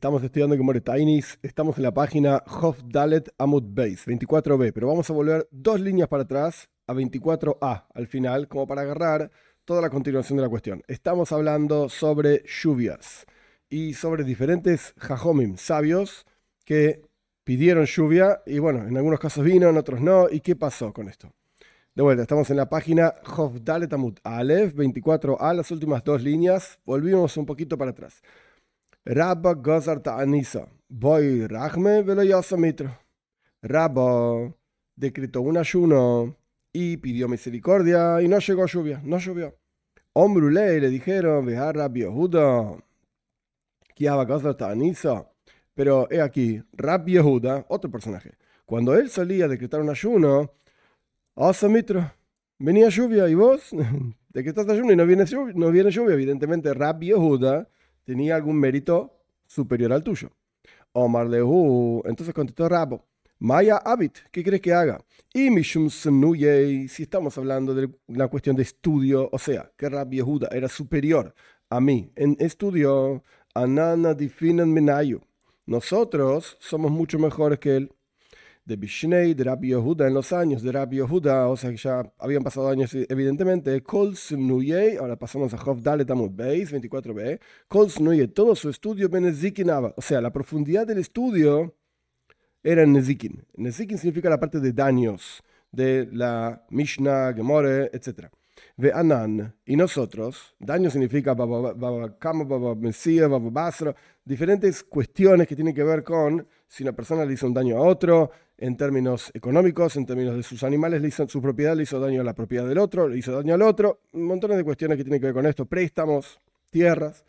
Estamos estudiando Gemara Tainis, estamos en la página Hof Dalet Amud Beis, 24b, pero vamos a volver dos líneas para atrás a 24a al final, como para agarrar toda la continuación de la cuestión. Estamos hablando sobre lluvias y sobre diferentes jajomim, sabios, que pidieron lluvia y bueno, en algunos casos vino, en otros no. ¿Y qué pasó con esto? De vuelta, estamos en la página Hof Dalet Amud Aleph, 24a, las últimas dos líneas. Volvimos un poquito para atrás. Rabba Gozar Ta'anisa, Boy Rachme Velo Yasa Mitra. Rabba decretó un ayuno y pidió misericordia y no llegó lluvia, no llovió. Ombrulei le dijeron, Veja Rabbi Yehuda, Kiaba Gozar Ta'anisa. Pero he aquí, Rabbi Yehuda, otro personaje. Cuando él solía decretar un ayuno, Asa Mitra, venía lluvia y vos decretas ayuno y no viene lluvia. Evidentemente, Rabbi Yehuda tenía algún mérito superior al tuyo. Omar Lehu, entonces contestó Rabo, Maya Abit, ¿qué crees que haga? Y Mishum Semnuyei, si estamos hablando de una cuestión de estudio, o sea, que Rabbi Yehuda era superior a mí en estudio, Anana Difinan Menayu. Nosotros somos mucho mejores que él. De Bishnei, de Rabbi Yehuda, en los años de Rabbi Yehuda, o sea que ya habían pasado años evidentemente, Kol Simnuyei, ahora pasamos a Hof Dalet Amud Beis, 24b, Kol Simnuyei, todo su estudio Benezikinaba, o sea, la profundidad del estudio era en Nezikin. Nezikin significa la parte de daños, de la Mishnah, Gemore, etc. Ve Anan, y nosotros, daño significa Baba Kama, Baba Mesías, Baba Basra, diferentes cuestiones que tienen que ver con si una persona le hizo un daño a otro, en términos económicos, en términos de sus animales, su propiedad le hizo daño a la propiedad del otro, le hizo daño al otro, montones de cuestiones que tienen que ver con esto, préstamos, tierras.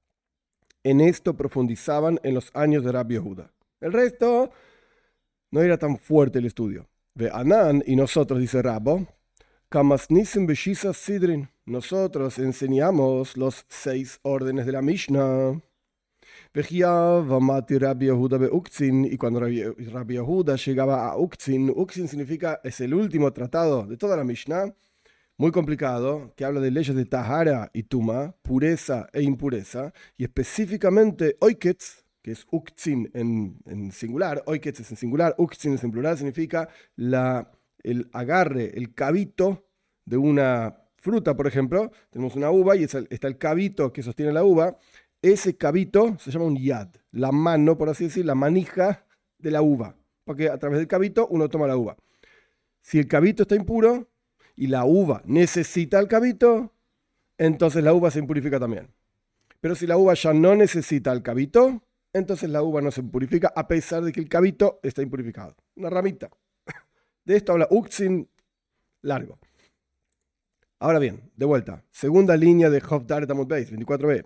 En esto profundizaban en los años de Rabbi Yehuda. El resto no era tan fuerte el estudio. Ve Anan, y nosotros, dice Rabbo, Kamasnisim Beshisa Sidrin, nosotros enseñamos los 6 órdenes de la Mishnah. Y cuando Rabbi Yehuda llegaba a Uktzin, Uktzin significa, es el último tratado de toda la Mishnah, muy complicado, que habla de leyes de Tahara y Tuma, pureza e impureza, y específicamente Oiketz, que es Uktzin en singular, Oiketz es en singular, Uktzin es en plural, significa el agarre, el cabito de una fruta, por ejemplo. Tenemos una uva y está el cabito que sostiene la uva. Ese cabito se llama un yad, la mano, por así decir, la manija de la uva, porque a través del cabito uno toma la uva. Si el cabito está impuro y la uva necesita el cabito, entonces la uva se impurifica también. Pero si la uva ya no necesita el cabito, entonces la uva no se purifica a pesar de que el cabito está impurificado. Una ramita. De esto habla Uktzin largo. Ahora bien, de vuelta, segunda línea de Hof Dalet Amud Beis, 24b.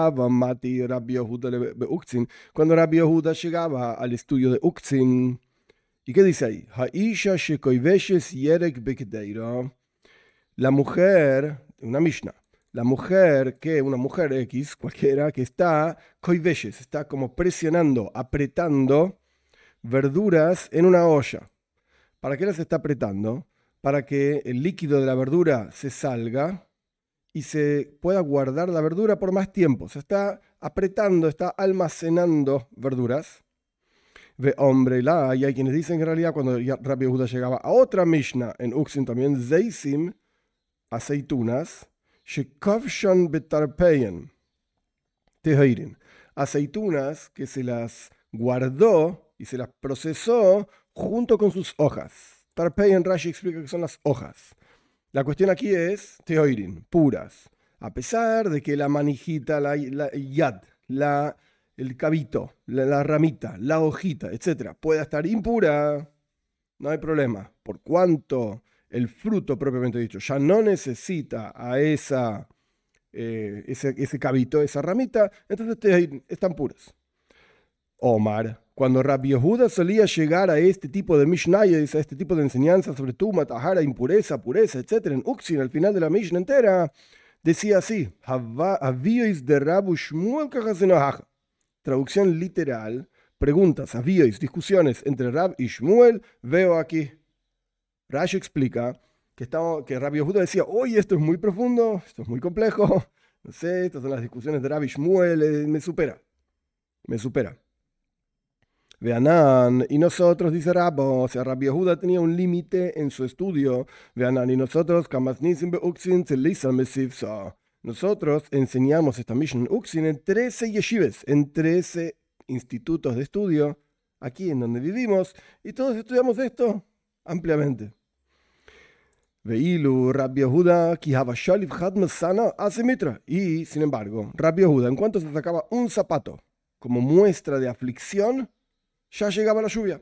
Cuando Rabbi Yehuda llegaba al estudio de Uktzin, ¿y qué dice ahí? Haisha shekoiveshes yerek bekedeira. La mujer, una Mishnah, una mujer X, cualquiera, que está koiveshes, está como presionando, apretando verduras en una olla. ¿Para qué las está apretando? Para que el líquido de la verdura se salga y se pueda guardar la verdura por más tiempo. Se está apretando, está almacenando verduras. Ve hombre la, y hay quienes dicen que en realidad cuando Rabbi Yehuda llegaba a otra Mishnah en Uktzin también, Zeisim, aceitunas, Shekavshan betarpeyen, teheirin, aceitunas que se las guardó y se las procesó junto con sus hojas. Tarpeyen Rashi explica que son las hojas. La cuestión aquí es teoirin, puras. A pesar de que la manijita, la yad, el cabito, la ramita, la hojita, etc., pueda estar impura, no hay problema. Por cuanto el fruto propiamente dicho ya no necesita a ese cabito, esa ramita, entonces están puras. Omar, cuando Rabbi Yehuda solía llegar a este tipo de Mishnayos, a este tipo de enseñanzas sobre Tuma, Tahara, impureza, pureza, etc., en Uktzin, al final de la Mishnah entera, decía así, Aviois de Rabu Shmuel Kajasenohaja. Traducción literal, preguntas, aviois, discusiones entre Rab y Shmuel, veo aquí. Rashi explica que Rabbi Yehuda decía, oye, esto es muy profundo, esto es muy complejo, no sé, estas son las discusiones de Rab y Shmuel, me supera. Me supera. Veanán, y nosotros, dice Rabbo, o sea, Rabbi Yehuda tenía un límite en su estudio. Veanán, y nosotros, nosotros enseñamos esta Mission Uxin en 13 yeshivas, en 13 institutos de estudio, aquí en donde vivimos, y todos estudiamos esto ampliamente. Veilu, Rabbi Yehuda, hace mitra. Y, sin embargo, Rabbi Yehuda, en cuanto se sacaba un zapato como muestra de aflicción, ya llegaba la lluvia.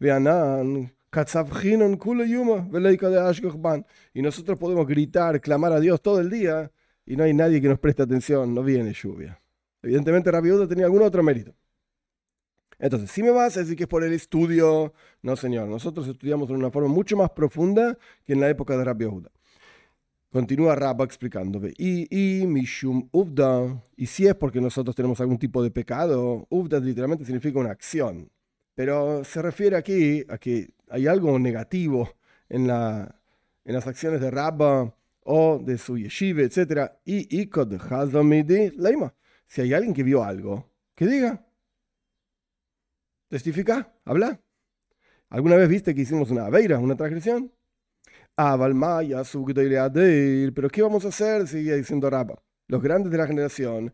Y nosotros podemos gritar, clamar a Dios todo el día y no hay nadie que nos preste atención, no viene lluvia. Evidentemente Rabbi Yehuda tenía algún otro mérito. Entonces, si me vas a decir que es por el estudio, no señor, nosotros estudiamos de una forma mucho más profunda que en la época de Rabbi Yehuda. Continúa Rabba explicándome. Y Mishum Uvda, y si es porque nosotros tenemos algún tipo de pecado, Uvda literalmente significa una acción. Pero se refiere aquí a que hay algo negativo en las acciones de Rabba o de su yeshiva, etc. Y Ikod Hazamidi Leima. Si hay alguien que vio algo, que diga. Testifica, habla. ¿Alguna vez viste que hicimos una aveira, una transgresión? Pero ¿qué vamos a hacer? Sigue diciendo Rabba. Los grandes de la generación,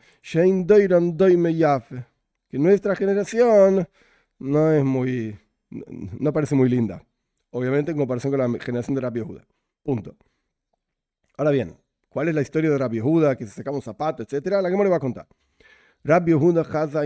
que nuestra generación no parece muy linda. Obviamente en comparación con la generación de Rabbi Yehuda. Punto. Ahora bien, ¿cuál es la historia de Rabbi Yehuda? Que se sacaba un zapato, etcétera. La que me le va a contar. Rabbi Yehuda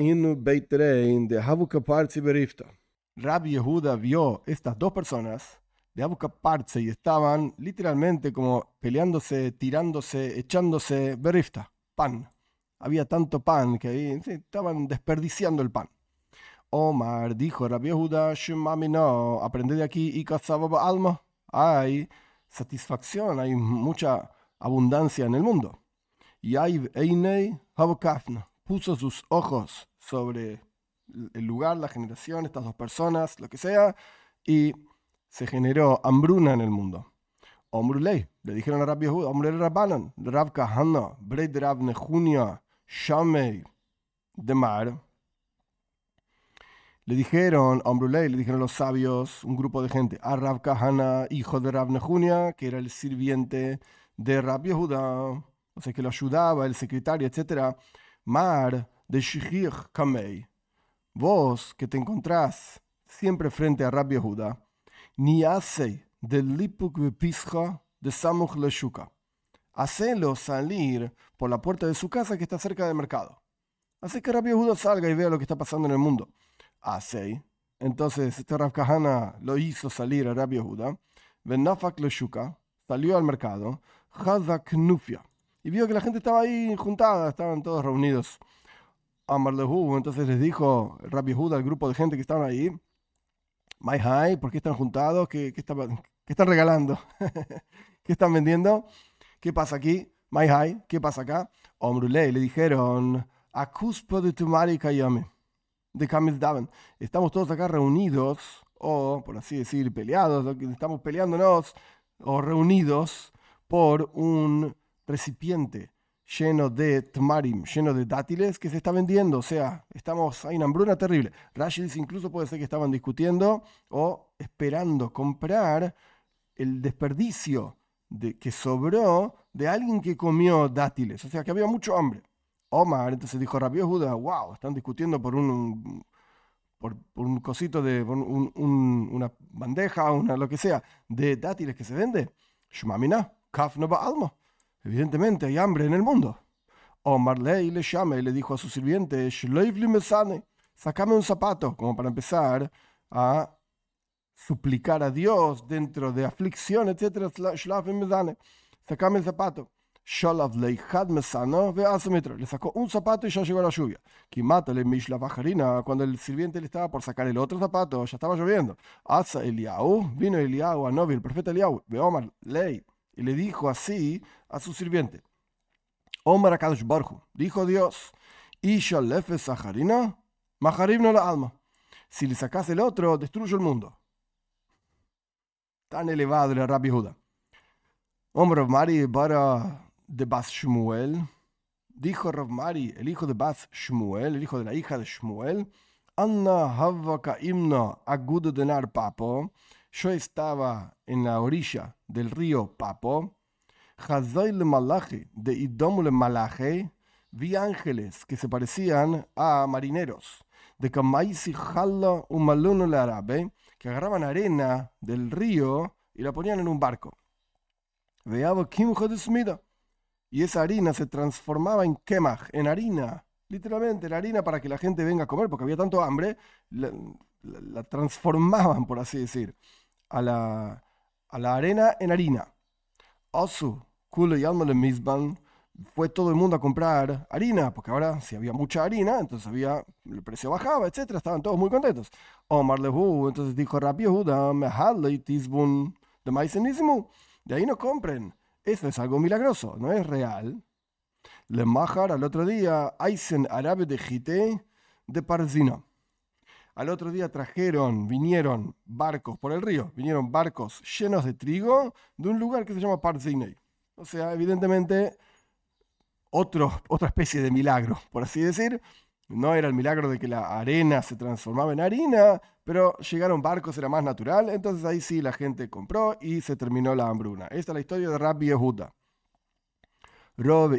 Rabbi Yehuda vio estas dos personas de Abu Kapartse y estaban literalmente como peleándose, tirándose, echándose berifta, pan. Había tanto pan que ahí estaban desperdiciando el pan. Omar dijo, Rabbi Yehuda, Shemami no, aprende de aquí y kasababa alma. Hay satisfacción, hay mucha abundancia en el mundo. Y hay Einei Habukafna, puso sus ojos sobre el lugar, la generación, estas dos personas, lo que sea, y se generó hambruna en el mundo. Omrulei, le dijeron a Rabbi Yehuda, Omrulei Rabbanan, Rab Kahana, Breid Rab Nehunia, Shamei, Demar. Le dijeron, Omrulei, le dijeron los sabios, un grupo de gente, a Rab Kahana, hijo de Rab Nehunia, que era el sirviente de Rabbi Yehuda, o sea, que lo ayudaba, el secretario, etc. Mar de Shihir Kamei, vos que te encontrás siempre frente a Rabbi Yehuda, ni hace del lipuk bepischa de samuch leshuka. Hacelo salir por la puerta de su casa que está cerca del mercado. Hace que Rabbi Yehuda salga y vea lo que está pasando en el mundo. Hace. Entonces este Rav Kahana lo hizo salir a Rabbi Yehuda. Venafak leshuka, salió al mercado. Hazak nufia. Y vio que la gente estaba ahí juntada, estaban todos reunidos. Amar lehu, entonces les dijo Rabbi Yehuda al grupo de gente que estaban ahí. My high, ¿por qué están juntados? ¿Qué están regalando? ¿Qué están vendiendo? ¿Qué pasa aquí? My high, ¿qué pasa acá? Omrulei, le dijeron, Akuspo de Tumari Kayame, de Kamil Daven. Estamos todos acá reunidos, o por así decir, peleados, estamos peleándonos, o reunidos por un recipiente lleno de tmarim, lleno de dátiles que se está vendiendo. O sea, hay una hambruna terrible. Rashi dice, incluso puede ser que estaban discutiendo o esperando comprar el desperdicio que sobró de alguien que comió dátiles. O sea, que había mucho hambre. Omar, entonces dijo Rabbi Yehuda, wow, están discutiendo por un cosito una bandeja, lo que sea, de dátiles que se vende. Shmamina, kaf no alma. Evidentemente hay hambre en el mundo. Omar le llama y le dijo a su sirviente, sacame un zapato, como para empezar a suplicar a Dios dentro de aflicción, etc. Sacame el zapato. Le sacó un zapato y ya llegó la lluvia. Cuando el sirviente le estaba por sacar el otro zapato, ya estaba lloviendo. Vino Eliyahu a Novi, el profeta Eliyahu, Omar ley, y le dijo así a su sirviente. Omar Akadosh Barhu, dijo Dios, Isha lefe saharina, maharib no la alma. Si le sacas el otro, destruyo el mundo. Tan elevado era Rabbi Yehuda. Omar Mari bara de Bas Shmuel, dijo Rav Mari, el hijo de Bas Shmuel, el hijo de la hija de Shmuel, Anna Havaka Imna Agudo Denar Papo, yo estaba en la orilla del río Papo, Hazail Malaje, de Idomule Malaje, vi ángeles que se parecían a marineros, de Kamaisi Halla Umaluno el árabe, que agarraban arena del río y la ponían en un barco. Veaba Kimjo de Smida. Y esa harina se transformaba en kemach, en harina. Literalmente, la harina para que la gente venga a comer, porque había tanto hambre, la transformaban, por así decir, a la arena en harina. Osu, Kulo y Almole Misban, fue todo el mundo a comprar harina, porque ahora si había mucha harina, entonces el precio bajaba, etcétera, estaban todos muy contentos. Omar Lehu, entonces dijo Rabbi Yehuda, Mehal Tisbun de Maizenismo, de ahí no compren. Eso es algo milagroso, no es real. Le Mahar al otro día, Aisen árabe de Jité de Parzina. Al otro día vinieron barcos por el río, vinieron barcos llenos de trigo de un lugar que se llama Parzinei. O sea, evidentemente, otra especie de milagro, por así decir. No era el milagro de que la arena se transformaba en harina, pero llegaron barcos, era más natural, entonces ahí sí la gente compró y se terminó la hambruna. Esta es la historia de Rabbi Yehuda. Robe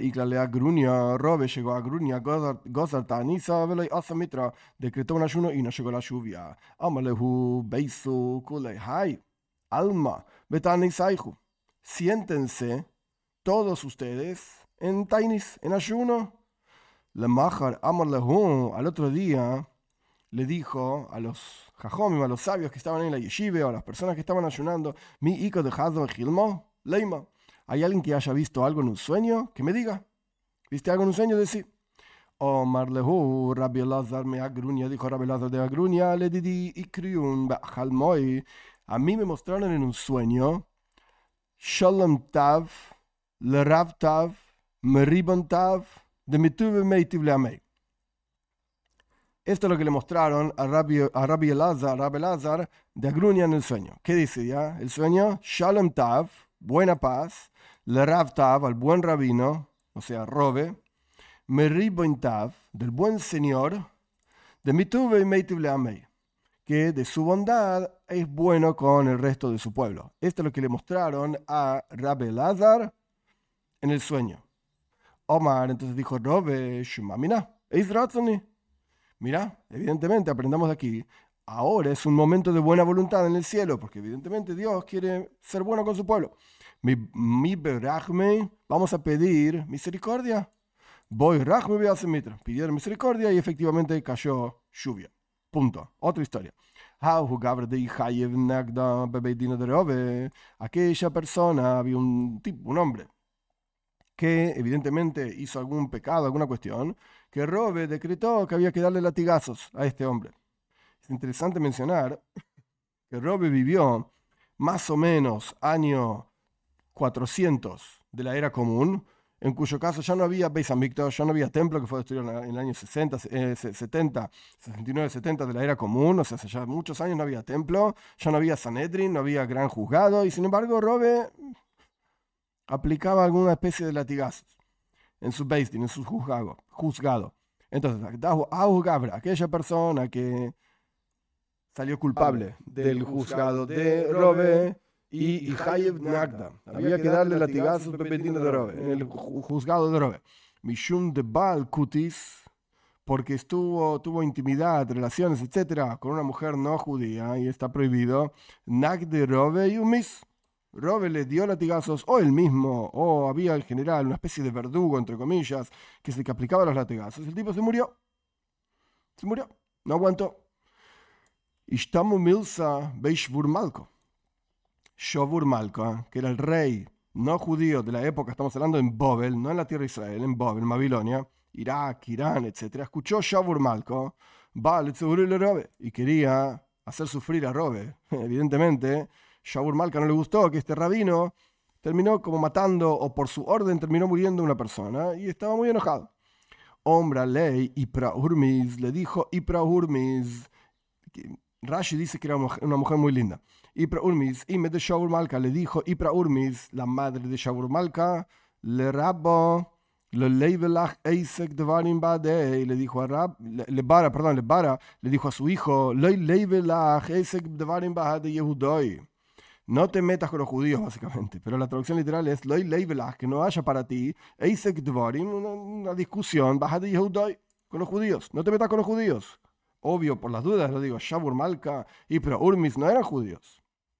llegó a Grunia, Gozar Tanisa, Velay Asamitra, decretó un ayuno y no llegó la lluvia. Amalehu, Beisu, Kulei, Hai, Alma, Betanisaihu. Siéntense todos ustedes en Tainis, en ayuno. Le Mahar Amalehu, al otro día, le dijo a los Jajomim, a los sabios que estaban en la yeshiva, o a las personas que estaban ayunando, Mi Iko de Hazon Gilmo, Leima. ¿Hay alguien que haya visto algo en un sueño? Que me diga. ¿Viste algo en un sueño? Decí. Omar lehu, Rabbi Elazar me agrunia, dijo Rabbi Elazar de Agrunia, le didi ikriun ba'chalmoi. A mí me mostraron en un sueño, Shalom Tav, le Rav Tav, Meribon Tav, de Mituve Meitiv le Amei. Esto es lo que le mostraron a Rabbi Elazar de Agrunia en el sueño. ¿Qué dice ya? El sueño, Shalom Tav, buena paz, le Rav Tav, al buen rabino, o sea, Robe, Meribon Tav, del buen señor, de Mituve y Meitiv le Amei, que de su bondad es bueno con el resto de su pueblo. Esto es lo que le mostraron a Rabbi Elazar en el sueño. Omar entonces dijo, Robe, Shumamina, Eis Ratzoni. Mira, evidentemente aprendamos de aquí. Ahora es un momento de buena voluntad en el cielo, porque evidentemente Dios quiere ser bueno con su pueblo. Mi berachme, vamos a pedir misericordia. Voy rachme beasemitra. Pidieron misericordia y efectivamente cayó lluvia. Punto. Otra historia. Aquella persona, había un hombre, que evidentemente hizo algún pecado, alguna cuestión, que Robe decretó que había que darle latigazos a este hombre. Es interesante mencionar que Robe vivió más o menos año 400 de la era común, en cuyo caso ya no había Beis Hamikdash, ya no había templo, que fue destruido en el año 69, 70 de la era común, o sea, hace ya muchos años no había templo, ya no había Sanedrin, no había gran juzgado, y sin embargo Robe aplicaba alguna especie de latigazos en su Beis Din, en su juzgado. Entonces, aquella persona que salió culpable del juzgado de Robe y Hayev Nagda, había que darle latigazos de Robe, en el juzgado de Robe. Mishum de Baal Kutis, porque tuvo intimidad, relaciones, etcétera, con una mujer no judía, y está prohibido. Nagde Robe y Umis. Robe le dio latigazos, o él mismo, o había en general una especie de verdugo, entre comillas, que es el que aplicaba los latigazos. El tipo se murió, no aguantó. Ishtamu Milsa Beishvur Malko. Shovur Malka, que era el rey no judío de la época, estamos hablando en Bobel, no en la tierra de Israel, en Bobel, en Babilonia, Irak, Irán, etc. Escuchó Shovur Malko, y quería hacer sufrir a Robe. Evidentemente, Shavur Malka no le gustó que este rabino terminó como matando, o por su orden terminó muriendo una persona, y estaba muy enojado. Ombra ley, Ipra Urmiz, le dijo Ipra Urmiz. Rashi dice que era una mujer muy linda. Ipra Urmiz, y de Shavur Malka, le dijo Ipra Urmiz, la madre de Shavur Malka, le rabo Le dijo a Lebara, le dijo a su hijo, no te metas con los judíos, básicamente. Pero la traducción literal es, que no haya para ti, una discusión, con los judíos. No te metas con los judíos. Obvio, por las dudas lo digo, Shavur Malka y Pro Urmis no eran judíos.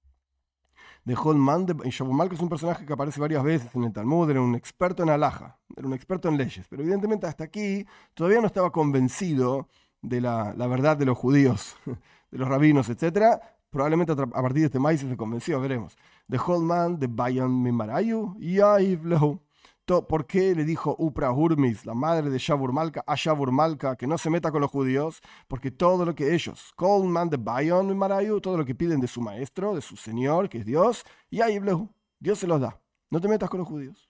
Dejó el man de Shavur Malka es un personaje que aparece varias veces en el Talmud, era un experto en halajá, era un experto en leyes, pero evidentemente hasta aquí todavía no estaba convencido de la verdad de los judíos, de los rabinos, etc. Probablemente a partir de este maíz se convenció, veremos. Dejó el man de Bayan Mimarayu y Aivlehu. ¿Por qué le dijo Upra Hurmis, la madre de Shavur Malka, a Shavur Malka, que no se meta con los judíos? Porque todo lo que ellos, Kolman de Bayon y Marayu, todo lo que piden de su maestro, de su señor, que es Dios, y ahí Dios se los da. No te metas con los judíos.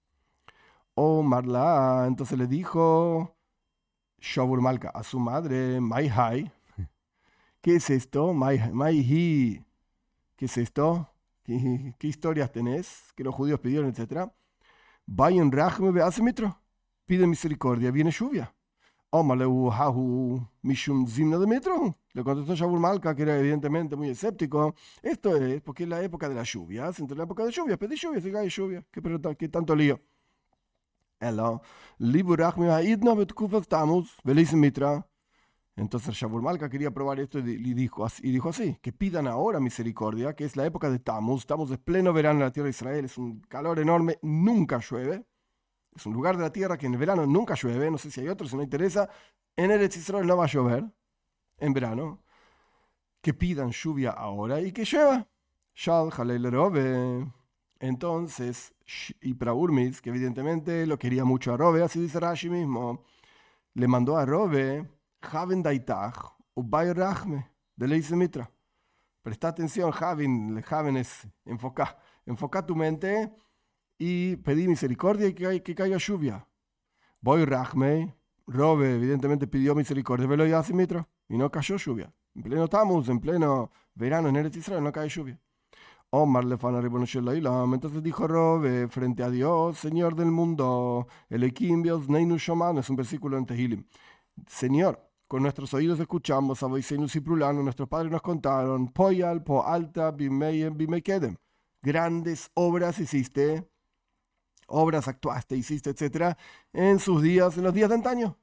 Oh, Marla, entonces le dijo Shavur Malka a su madre, Mai Hai, ¿qué es esto? Mai Hi, ¿qué es esto? ¿Qué historias tenés que los judíos pidieron, etcétera? Vayan Rachme ve hace metro. Pide misericordia, viene lluvia. Omaleu hahu mishum zimna de metro. Le contestó Shavur Malka, que era evidentemente muy escéptico. Esto es porque es la época de las lluvias. Entre la época de lluvias, pedí lluvia, si cae lluvia. ¿Qué tanto lío? Elo, libu Rachme haidna betkufas tamus, velis mitra. Entonces Shavur Malka quería probar esto y dijo así, que pidan ahora misericordia, que es la época de Tammuz. Tammuz es pleno verano en la tierra de Israel, es un calor enorme, nunca llueve. Es un lugar de la tierra que en el verano nunca llueve, no sé si hay otro, si no interesa. En Eretz Israel no va a llover en verano. Que pidan lluvia ahora y que llueva. Shal Halel Rove. Entonces, y para Urmis, que evidentemente lo quería mucho a Rove, así dice Rashi mismo, le mandó a Rove Javen Daitach, Ubay Rachme, de Leise Mitra. Presta atención, Javen es enfoca tu mente y pedí misericordia y que caiga lluvia. Boy Rachme, Robe evidentemente pidió misericordia, velo ya Mitra, y no cayó lluvia. En pleno Tammuz, en pleno verano en Eretz Israel, no cae lluvia. Omar Lefana Ribono Shel Olam, entonces dijo Robe, frente a Dios, Señor del mundo, Elohim Dios Neinu Shoman, es un versículo en Tehilim. Señor, con nuestros oídos escuchamos a Boisenus y Prulano, nuestros padres nos contaron, Poyal, Po Alta, Bimeyen, Bimekedem. Grandes obras hiciste, obras actuaste, hiciste, etc. en sus días, en los días de antaño.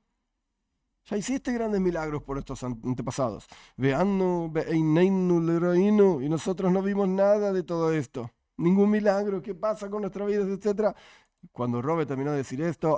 Ya hiciste grandes milagros por estos antepasados. Veannu, Beineinu, Leroinu, y nosotros no vimos nada de todo esto. Ningún milagro, ¿qué pasa con nuestras vidas, etc.? Cuando Robe terminó de decir esto,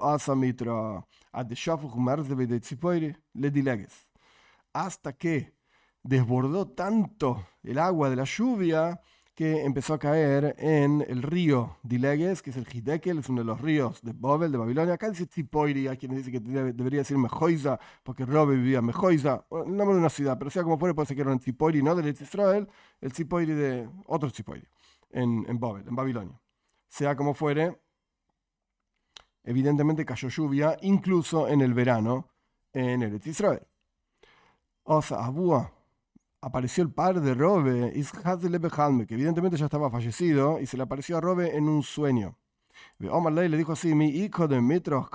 hasta que desbordó tanto el agua de la lluvia que empezó a caer en el río Dileges, que es el Hidekel, es uno de los ríos de Babel, de Babilonia. Acá dice Tzipoiri, hay quienes dicen que debería decir Mejoiza, porque Robe vivía en Mejoiza, el nombre de una ciudad, pero sea como fuere, puede ser que era un Tzipoiri, no del Israel, el Tzipoiri de otro Tzipoiri, en Babel, en Babilonia. Sea como fuere, evidentemente cayó lluvia, incluso en el verano, en Eretz Israel. O sea, Abúa, apareció el padre de Robe, que evidentemente ya estaba fallecido, y se le apareció a Robe en un sueño. Omar Ley le dijo así, mi hijo de Mitros,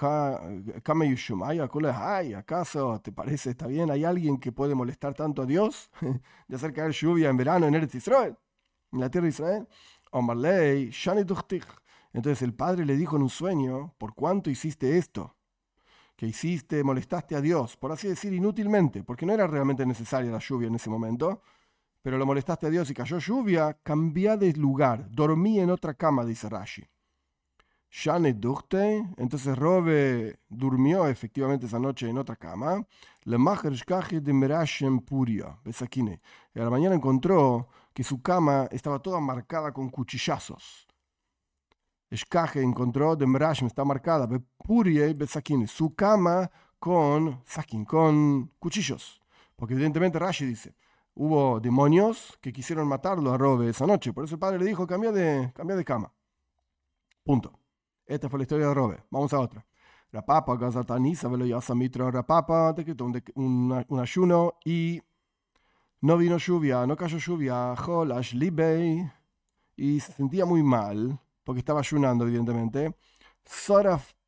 ¿acaso te parece, está bien? ¿Hay alguien que puede molestar tanto a Dios de hacer caer lluvia en verano en Eretz Israel, en la tierra de Israel? Omar Ley, Shani Duchtich. Entonces el padre le dijo en un sueño, ¿por cuánto hiciste esto? Que hiciste, molestaste a Dios, por así decir, inútilmente, porque no era realmente necesaria la lluvia en ese momento, pero lo molestaste a Dios y cayó lluvia, cambia de lugar, dormí en otra cama, dice Rashi. Shane Duchte, entonces Robe durmió efectivamente esa noche en otra cama. Le de Merashem Puria, Besakine. Y a la mañana encontró que su cama estaba toda marcada con cuchillazos. Eshkaje encontró de Merashem, está marcada, Puria y Besakine, su cama con sakin, con cuchillos. Porque evidentemente Rashi dice, hubo demonios que quisieron matarlo a Robe esa noche. Por eso el padre le dijo, cambia de cama. Punto. Esta fue la historia de Robe. Vamos a otra. Rapapa, Gazatanisa, Veloyasamitra, Rapapa, decretó un ayuno y no vino lluvia, no cayó lluvia. Jolash Libei, y se sentía muy mal, porque estaba ayunando, evidentemente. Soraf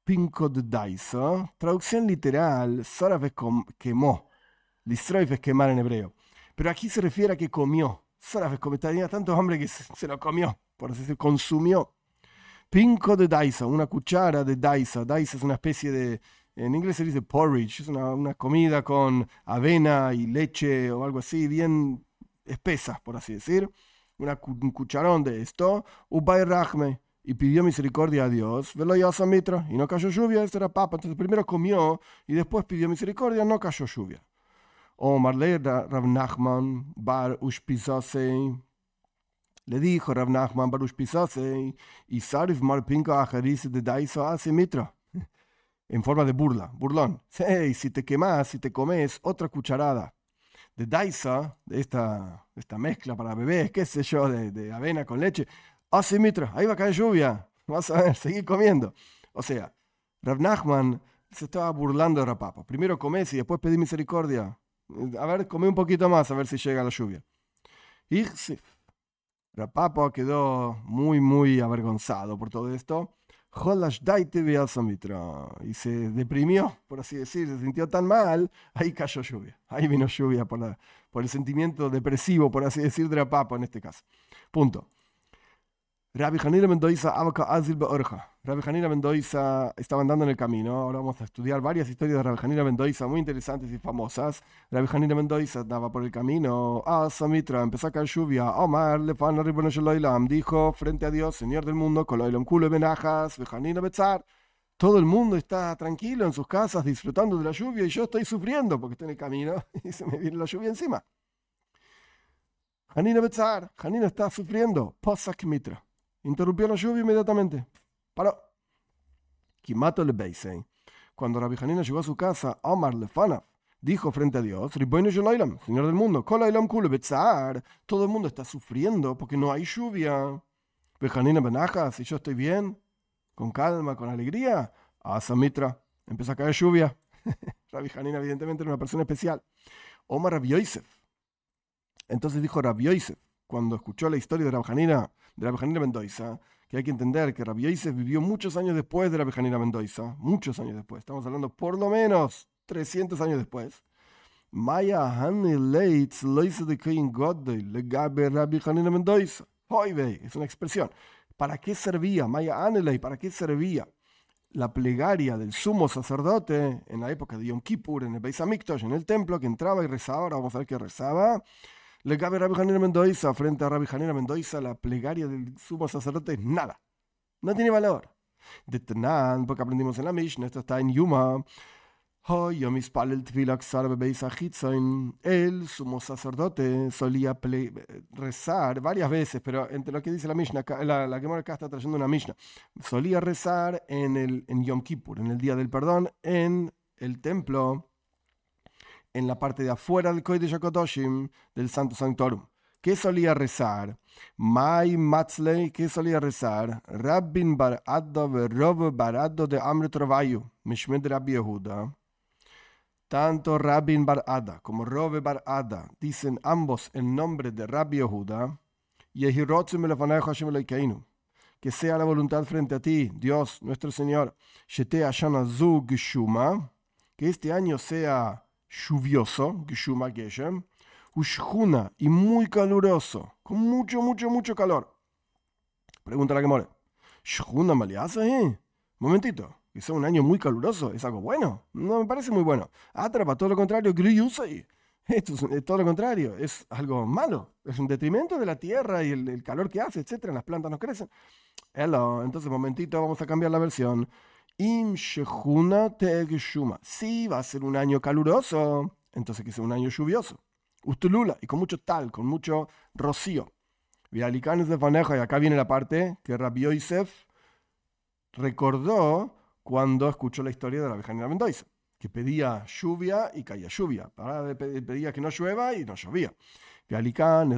Pinco de Daiso, traducción literal, Soraf es quemó, Listroif es quemar en hebreo. Pero aquí se refiere a que comió. Soraf es como tenía tanto hambre que se lo comió, por así decirlo, consumió. Pinco de Daisa, una cuchara de Daisa. Daisa es una especie de, en inglés se dice porridge, es una comida con avena y leche o algo así, bien espesa, por así decir. Un cucharón de esto, Ubay Rahme, y pidió misericordia a Dios, velo ya mitra, y no cayó lluvia, este era papa. Entonces primero comió y después pidió misericordia, no cayó lluvia. O Marley Rav Nachman Bar Ushpizase, le dijo Rav Nachman Bar Ushpizase, y Sarif Mar Pinka Ajaris de Daisa hace mitra, en forma de burla, burlón. Hey, si te quemás, si te comes otra cucharada de Daisa, de esta mezcla para bebés, qué sé yo, de avena con leche, hace mitra, ahí va a caer lluvia, vas a ver, seguir comiendo. O sea, Rav Nachman se estaba burlando de Rapapa. Primero comés y después pedí misericordia. A ver, comé un poquito más, a ver si llega la lluvia. Y sí, Rapapa quedó muy, muy avergonzado por todo esto. Y se deprimió, por así decir, se sintió tan mal, ahí cayó lluvia. Ahí vino lluvia por el sentimiento depresivo, por así decir, de Rapapa en este caso. Punto. Rabbi Hanina Mendoza, Abaca Azil Beorja. Rabbi Hanina Mendoza estaba andando en el camino. Ahora vamos a estudiar varias historias de Rabbi Hanina Mendoza muy interesantes y famosas. Rabbi Hanina Mendoza andaba por el camino. Samitra, empezó a caer lluvia. Omar, Lefana Ribono Sheloilam, dijo frente a Dios, Señor del mundo, Koloilam Kulo Benajas, Bejanina Betzar. Todo el mundo está tranquilo en sus casas disfrutando de la lluvia y yo estoy sufriendo porque estoy en el camino y se me viene la lluvia encima. Hanina Betzar, Hanina está sufriendo. Posak Mitra. Interrumpió la lluvia inmediatamente. Paró. Kimato le Beisei. Cuando Rabbi Hanina llegó a su casa, Omar Lefanav dijo frente a Dios, Ribono Sheloilam, Señor del mundo, Koloilam Kulo Betzar, todo el mundo está sufriendo porque no hay lluvia. Bejanina Benajas, y yo estoy bien, con calma, con alegría. Samitra, empezó a caer lluvia. Rabbi Hanina evidentemente era una persona especial. Omar Rabbi Yosef. Entonces dijo Rabbi Yosef, cuando escuchó la historia de Rabbi Hanina Mendoza, que hay que entender que Rabbi Yosef vivió muchos años después de Rabbi Hanina Mendoza, muchos años después, estamos hablando por lo menos 300 años después. Maya Hani Leitz Loise de Kein Godel Legabe Rabbi Hanina Mendoza. Es una expresión. ¿Para qué servía? Maya Hanelei, ¿para qué servía la plegaria del sumo sacerdote en la época de Yom Kippur, en el Beis Hamikdash, en el templo, que entraba y rezaba? Ahora vamos a ver qué rezaba. Le cabe Rabbi Hanina Mendoza, frente a Rabbi Hanina Mendoza, la plegaria del sumo sacerdote es nada. No tiene valor. De Tanan, porque aprendimos en la Mishnah, esto está en Yuma. El sumo sacerdote solía rezar varias veces, pero entre lo que dice la Mishnah, la que acá está trayendo una Mishnah, solía rezar en Yom Kippur, en el Día del Perdón, en el templo, en la parte de afuera del Kodesh HaKodoshim, del Santo Sanctorum. ¿Qué solía rezar? Mai Matzlei, ¿qué solía rezar? Rabbin Bar Addo Verov Bar Addo de Amrit Ravayu, Mishmed Rabbi Yehuda. Tanto Rabbin Bar Ada como Rove Bar Ada dicen ambos en nombre de Rabbi Yehuda. Yehirotzim Elefanejo Hashem Elokeinu. Que sea la voluntad frente a ti, Dios, nuestro Señor. Shete Ashana Zu Geshuma. Que este año sea lluvioso, Geshuma Geshem, Ushjuna, y muy caluroso, con mucho, mucho, mucho calor. Pregunta la que more. Shjuna Maliasa, momentito, que sea un año muy caluroso, ¿es algo bueno? No me parece muy bueno. Atrapa, todo lo contrario, Griyusei. Esto es todo lo contrario, es algo malo, es un detrimento de la tierra y el calor que hace, etcétera, las plantas no crecen. Hello, entonces, momentito, vamos a cambiar la versión. Im Shejuna Tegeshuma. Sí, va a ser un año caluroso, entonces que sea un año lluvioso. Ustulula, y con mucho tal, con mucho rocío. Vialicanes de Faneja, y acá viene la parte que Rabbi Yosef recordó cuando escuchó la historia de la Rabbi Hanina Mendoza, que pedía lluvia y caía lluvia. Pedía que no llueva y no llovía. Y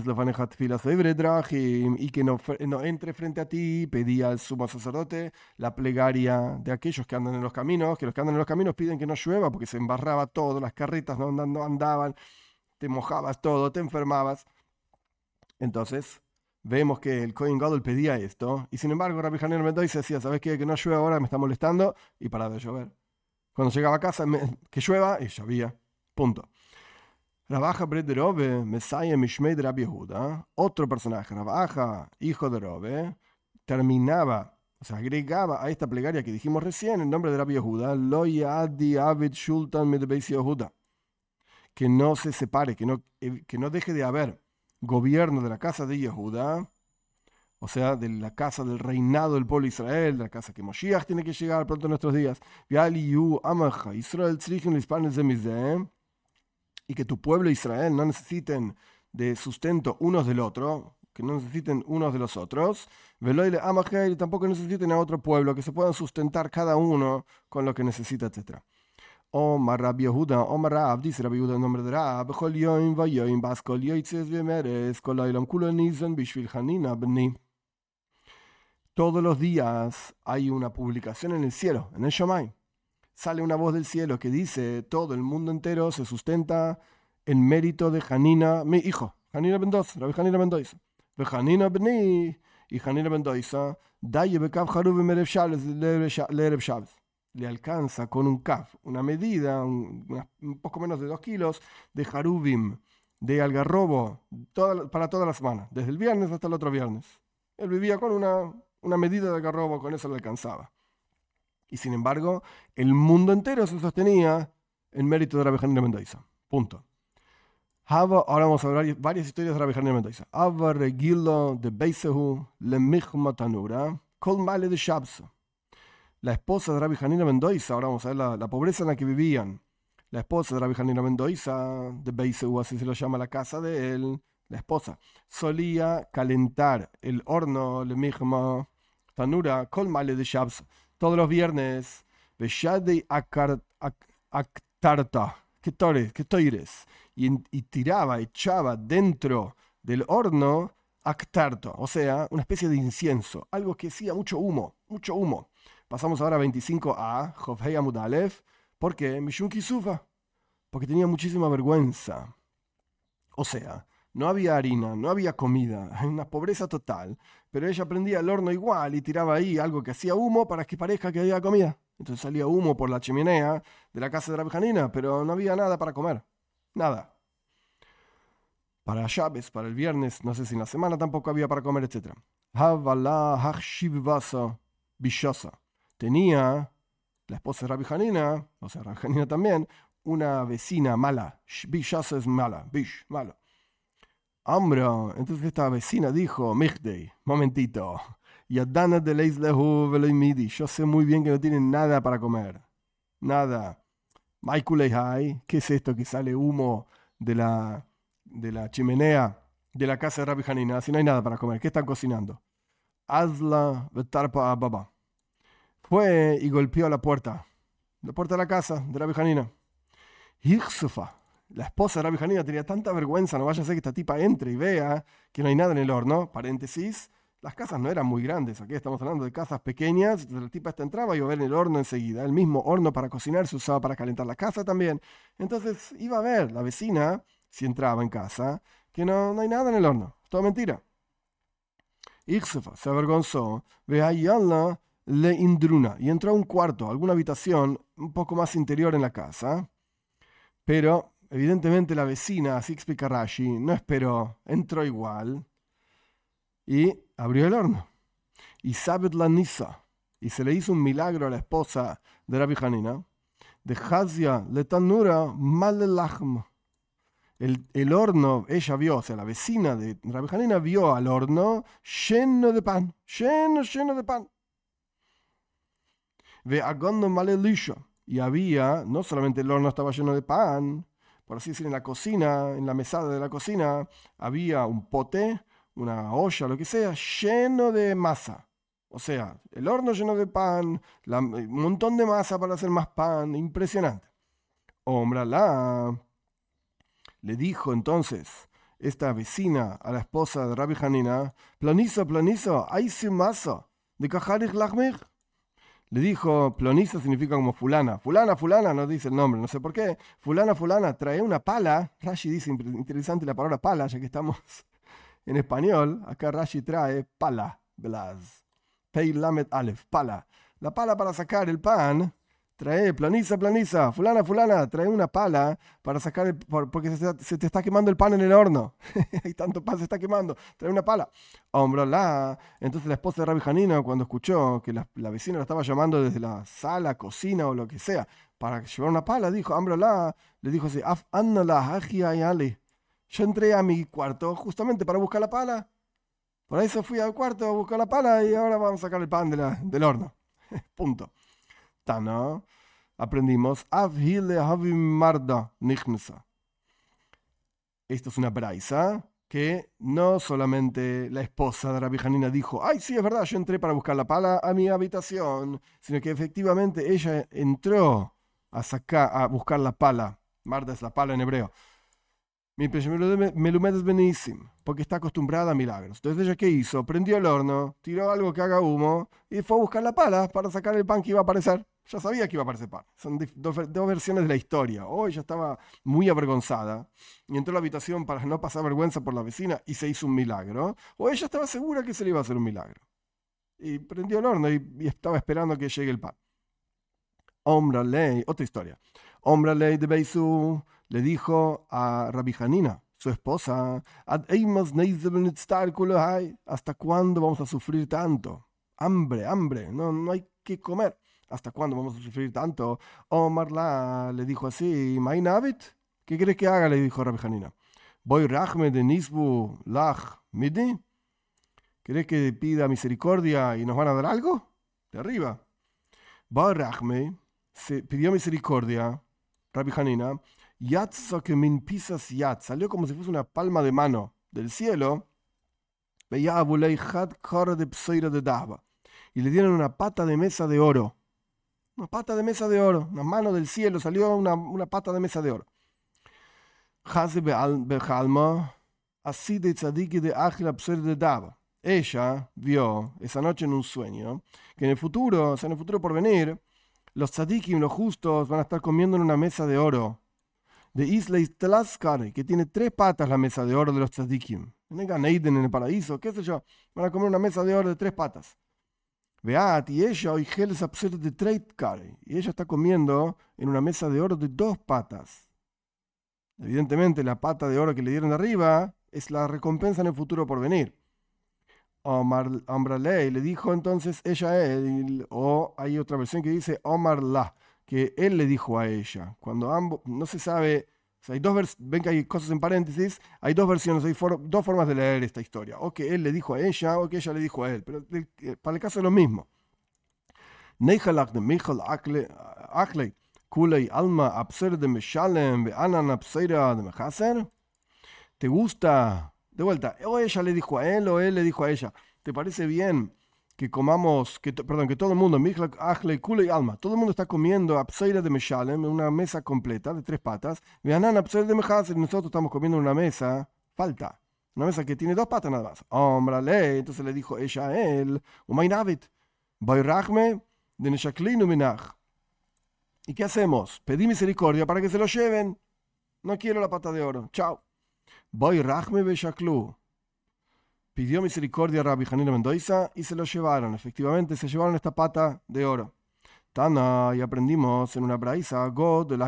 que no entre frente a ti, pedía al sumo sacerdote la plegaria de aquellos que andan en los caminos, que los que andan en los caminos piden que no llueva porque se embarraba todo, las carretas no andaban, te mojabas todo, te enfermabas. Entonces, vemos que el Kohen Gadol pedía esto, y sin embargo Rabbi Hanina ben Dosa decía, ¿sabes qué? Que no llueve ahora, me está molestando, y paraba de llover. Cuando llegaba a casa, que llueva, y llovía. Punto. Rabaja Bred de Robe, Mesaya Mishmei de Rabbi Yehuda, otro personaje, Rabaja, hijo de Robe, terminaba, o sea, agregaba a esta plegaria que dijimos recién el nombre de Rabbi Yehuda, Lo Yadi Avid Shultan Med Beis Yehuda, que no se separe, que no deje de haber gobierno de la casa de Yehuda, o sea, de la casa del reinado del pueblo de Israel, de la casa que Moshiach tiene que llegar pronto en nuestros días, y que tu pueblo Israel no necesiten de sustento unos del otro, que no necesiten unos de los otros, y tampoco necesiten a otro pueblo, que se puedan sustentar cada uno con lo que necesita, etc. Omar Rabbi Yehuda, Omar Rab, dice Rabbi Yehuda en nombre de Rab, todos los días hay una publicación en el cielo, en el Shomai. Sale una voz del cielo que dice, todo el mundo entero se sustenta en mérito de Hanina, mi hijo, Hanina ben Dosa, Rabbi Hanina ben Dosa. Hanina beni, y Hanina ben Dosa, daye bekav haruvim erev Shabbos. Le alcanza con un kaf, una medida, un poco menos de 2 kilos, de haruvim, de algarrobo, para toda la semana, desde el viernes hasta el otro viernes. Él vivía con una medida de algarrobo, con eso le alcanzaba. Y sin embargo, el mundo entero se sostenía en mérito de Rabbi Hanina ben Dosa. Punto. Ahora vamos a ver varias historias de Rabbi Hanina ben Dosa. Ava regilo de Beisehu le michma tanura, kol male de Shabbos. La esposa de Rabbi Hanina ben Dosa, ahora vamos a ver la pobreza en la que vivían. La esposa de Rabbi Hanina ben Dosa, de Beisehu, así se lo llama la casa de él, la esposa, solía calentar el horno le michma tanura, kol male de Shabbos. Todos los viernes, y tiraba, echaba dentro del horno actarto, o sea, una especie de incienso, algo que hacía mucho humo, mucho humo. Pasamos ahora a 25a, Jofhei Amud Aleph, ¿por qué? Mishum Kisufa, porque tenía muchísima vergüenza. O sea, no había harina, no había comida, una pobreza total, pero ella prendía el horno igual y tiraba ahí algo que hacía humo para que parezca que había comida. Entonces salía humo por la chimenea de la casa de Rabbi Hanina, pero no había nada para comer, nada. Para Shabbos, para el viernes, no sé si en la semana tampoco había para comer, etc. Tenía la esposa de Rabbi Hanina, o sea, Rabbi Hanina también, una vecina mala. Bishosa es mala, bish, malo. Ambro, entonces esta vecina dijo, Michdei, momentito, Yadana de Leislehu Veloimidi, yo sé muy bien que no tienen nada para comer, nada. Maikuleihai, ¿qué es esto que sale humo de la chimenea de la casa de Rabbi Hanina? Si no hay nada para comer, ¿qué están cocinando? Hazla betarpa a baba. Fue y golpeó la puerta de la casa de Rabbi Hanina. Hichsufa. La esposa de Rabbi Hanina tenía tanta vergüenza, no vaya a ser que esta tipa entre y vea que no hay nada en el horno. Paréntesis, las casas no eran muy grandes, aquí estamos hablando de casas pequeñas, la tipa esta entraba y iba a ver en el horno enseguida. El mismo horno para cocinar se usaba para calentar la casa también. Entonces iba a ver la vecina, si entraba en casa, que no hay nada en el horno, todo mentira. Ixefa se avergonzó, veayalla le indruna, y entró a un cuarto, alguna habitación un poco más interior en la casa, pero evidentemente la vecina, así explica Rashi, no esperó, entró igual y abrió el horno. Y sabet la nisa, y se le hizo un milagro a la esposa de Rabbi Hanina, de Hazia le tanura mal lachm. El horno, ella vio, o sea, la vecina de Rabbi Hanina vio al horno lleno de pan, lleno de pan. Ve agondo mal lisho. Y había, no solamente el horno estaba lleno de pan, por así decir, en la cocina, en la mesada de la cocina, había un pote, una olla, lo que sea, lleno de masa. O sea, el horno lleno de pan, un montón de masa para hacer más pan, impresionante. Ombralá, le dijo entonces esta vecina a la esposa de Rabbi Hanina, planizo, hay sin masa, de kajarich lachmich. Le dijo, ploniza significa como fulana, no dice el nombre, no sé por qué. Fulana, trae una pala. Rashi dice, interesante la palabra pala, ya que estamos En español, acá Rashi trae pala, Blas. Pei Lamed Aleph, pala. La pala para sacar el pan. Trae, planiza, fulana, trae una pala para sacar porque se te está quemando el pan en el horno. Hay tanto pan, se está quemando. Trae una pala. Hombrolá. Entonces la esposa de Rabbi Hanina, cuando escuchó que la vecina la estaba llamando desde la sala, cocina o lo que sea, para llevar una pala, dijo, hombrolá, le dijo así, Af annala ayale. Yo entré a mi cuarto justamente para buscar la pala. Por eso fui al cuarto a buscar la pala y ahora vamos a sacar el pan del horno. Punto. Tana, aprendimos, Avhile Havim Marda Nichmesa. Esto es una braisa que no solamente la esposa de Rabbi Hanina dijo, ay, sí, es verdad, yo entré para buscar la pala a mi habitación, sino que efectivamente ella entró a buscar la pala. Marda es la pala en hebreo. Mi Melumed es benísimo, porque está acostumbrada a milagros. Entonces ella, ¿qué hizo? Prendió el horno, tiró algo que haga humo y fue a buscar la pala para sacar el pan que iba a aparecer. Ya sabía que iba a aparecer pan. Son dos versiones de la historia. O ella estaba muy avergonzada y entró a la habitación para no pasar vergüenza por la vecina y se hizo un milagro. O ella estaba segura que se le iba a hacer un milagro. Y prendió el horno y estaba esperando que llegue el pan. Omra ley, otra historia. Omra ley de Beisú le dijo a Rabbi Hanina, su esposa, ¿hasta cuándo vamos a sufrir tanto? Hambre, no hay que comer. ¿Hasta cuándo vamos a sufrir tanto? Omar le dijo así, Mainavit, ¿qué crees que haga? Le dijo Rabbi Hanina. Voy rachme de nisbu lach midi. ¿Querés que pida misericordia y nos van a dar algo? De arriba. Voy rachme, se pidió misericordia, Rabbi Hanina, Yatza que min pisas yat, salió como si fuese una palma de mano del cielo, veía abulei had kar de pseira de dava, y le dieron una pata de mesa de oro. Una pata de mesa de oro, una mano del cielo, salió una pata de mesa de oro. Haze be'alma, así de tzadiki de ágil pseira de dava. Ella vio esa noche en un sueño que en el futuro, o sea, en el futuro por venir, los tzadikim, los justos, van a estar comiendo en una mesa de oro. De Isla Tlaskar, que tiene 3 patas la mesa de oro de los tzadikim. En Gan Eden, en el paraíso, qué sé yo, van a comer una mesa de oro de 3 patas. Veat, y ella, hoy Geles Absurd de Treitkar, y ella está comiendo en una mesa de oro de 2 patas. Evidentemente, la pata de oro que le dieron de arriba es la recompensa en el futuro por venir. Omar Ley le dijo entonces ella a él, o hay otra versión que dice Omar La, que él le dijo a ella. Cuando ambos, no se sabe, o sea, hay ven que hay cosas en paréntesis, hay 2 versiones, hay 2 formas de leer esta historia. O que él le dijo a ella, o que ella le dijo a él. Pero para el caso es lo mismo. Neichalak de Michal Achle, Kulei Alma Abser de Meshalem, Beanan Abseira de Mehaser. ¿Te gusta? De vuelta, o ella le dijo a él o él le dijo a ella, ¿te parece bien que comamos, que todo el mundo, Michlak, Achle, Kule y Alma, todo el mundo está comiendo Abseira de Meshalem, en una mesa completa de 3 patas, Veanan Abseira de Mehaser, y nosotros estamos comiendo en una mesa, falta, una mesa que tiene 2 patas nada más. Hombrale, entonces le dijo ella a él, Umainavit, Bayrachme, de Neshaklinu Minach. ¿Y qué hacemos? Pedí misericordia para que se lo lleven. No quiero la pata de oro. Chao. Voy Rachme Beshaklu. Pidió misericordia a Rabbi Hanina Mendoza y se lo llevaron. Efectivamente, se llevaron esta pata de oro. Tana, y aprendimos en una braisa, God la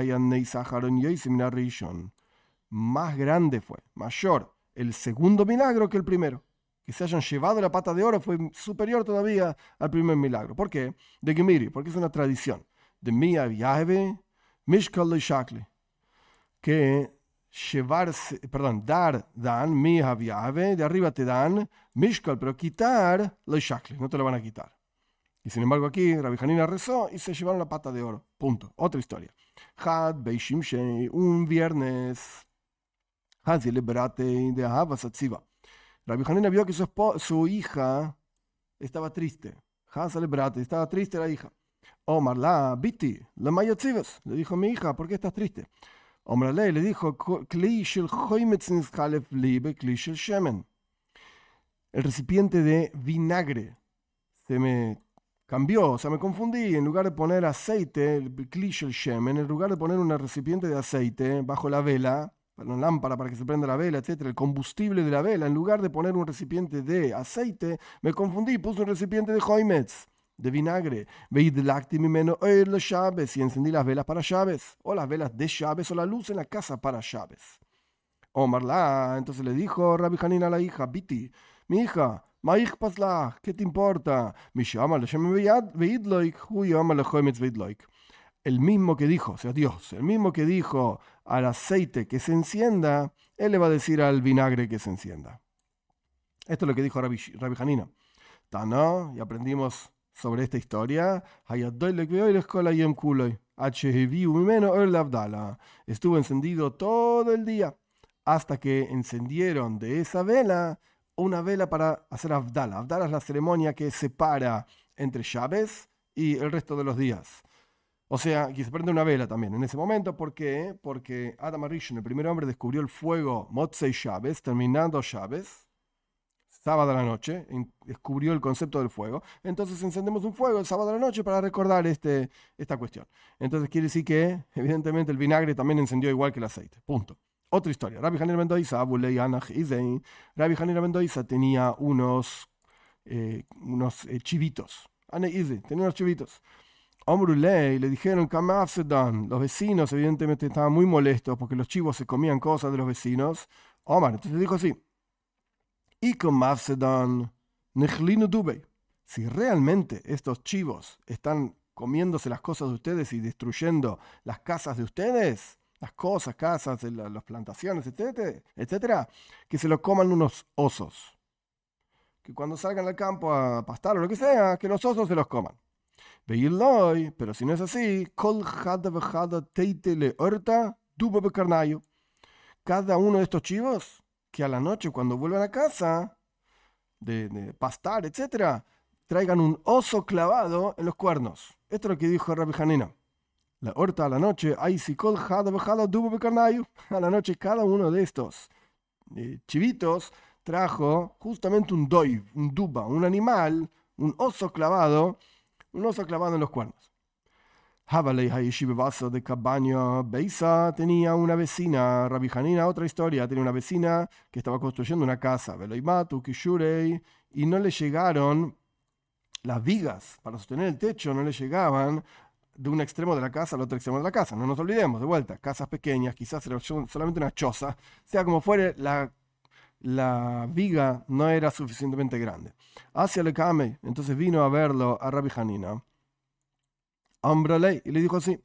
Rishon. Más grande fue, mayor, el segundo milagro que el primero. Que se hayan llevado la pata de oro fue superior todavía al primer milagro. ¿Por qué? De Gemiri, porque es una tradición. De Mia Yahve, Mishkal le Shakli. Que llevarse, dan, mi haviave, de arriba te dan, mishkal, pero quitar, lo shakli, no te lo van a quitar. Y sin embargo aquí, Rabbi Hanina rezó y se llevaron la pata de oro. Punto. Otra historia. Had Beishim Shei, un viernes, Had Liberate de Ahava Satziva. Rabbi Hanina vio que su hija estaba triste. Had Liberate, estaba triste la hija. Omar la Biti, la Mayatzivas, le dijo mi hija, ¿por qué estás triste? Omar le dijo, el recipiente de vinagre se me cambió, o sea, me confundí. En lugar de poner aceite, en lugar de poner un recipiente de aceite bajo la vela, para una lámpara para que se prenda la vela, etcétera, el combustible de la vela, en lugar de poner un recipiente de aceite, me confundí, puse un recipiente de hoimetz, de vinagre, veidlakti mimeno oir los Shabbos, y encendí las velas para Shabbos, o las velas de Shabbos, o la luz en la casa para Shabbos. Omar la, entonces le dijo Rabbi Hanina a la hija, Biti, mi hija, Ma'ich paslach, ¿qué te importa? Mi shama lo llame veidloik, huy ama lo hoimetz veidloik. El mismo que dijo, o sea, Dios, el mismo que dijo al aceite que se encienda, él le va a decir al vinagre que se encienda. Esto es lo que dijo Rabbi Hanina. Tano, y aprendimos sobre esta historia. Estuvo encendido todo el día hasta que encendieron de esa vela una vela para hacer Avdala. Avdala es la ceremonia que separa entre Shabbos y el resto de los días. O sea, que se prende una vela también en ese momento. ¿Por qué? Porque Adam Arishon, el primer hombre, descubrió el fuego Motzei Shabbos, terminando Shabbos, sábado a la noche, descubrió el concepto del fuego. Entonces encendemos un fuego el sábado a la noche para recordar esta cuestión. Entonces quiere decir que, evidentemente, el vinagre también encendió igual que el aceite. Punto. Otra historia. Rabbi Hanina ben Doisa, Rabbi Hanina ben Doisa tenía unos chivitos. Tenía unos chivitos. Omrulei, le dijeron, los vecinos evidentemente estaban muy molestos porque los chivos se comían cosas de los vecinos. Omar, entonces dijo así, y con Mafsedan, Nechlinu Dubei, si realmente estos chivos están comiéndose las cosas de ustedes y destruyendo las casas de ustedes, las cosas, casas, las plantaciones, etcétera, que se lo coman unos osos. Que cuando salgan al campo a pastar o lo que sea, que los osos se los coman. Pero si no es así, cada uno de estos chivos, que a la noche cuando vuelvan a casa, de pastar, etcétera, traigan un oso clavado en los cuernos. Esto es lo que dijo Rabbi Hanina. La horta a la noche, a la noche cada uno de estos chivitos trajo justamente un doiv, un duba, un animal, un oso clavado en los cuernos. Habalei Hayishi Bevaso de Cabaño Beisa tenía una vecina, Rabbi Hanina, otra historia, tenía una vecina que estaba construyendo una casa, Veloimatu, Kishurei, y no le llegaron las vigas para sostener el techo, no le llegaban de un extremo de la casa al otro extremo de la casa. No nos olvidemos, de vuelta, casas pequeñas, quizás solamente una choza, sea como fuere, la viga no era suficientemente grande. Hacia el Kame, entonces vino a verlo a Rabbi Hanina, y le dijo así,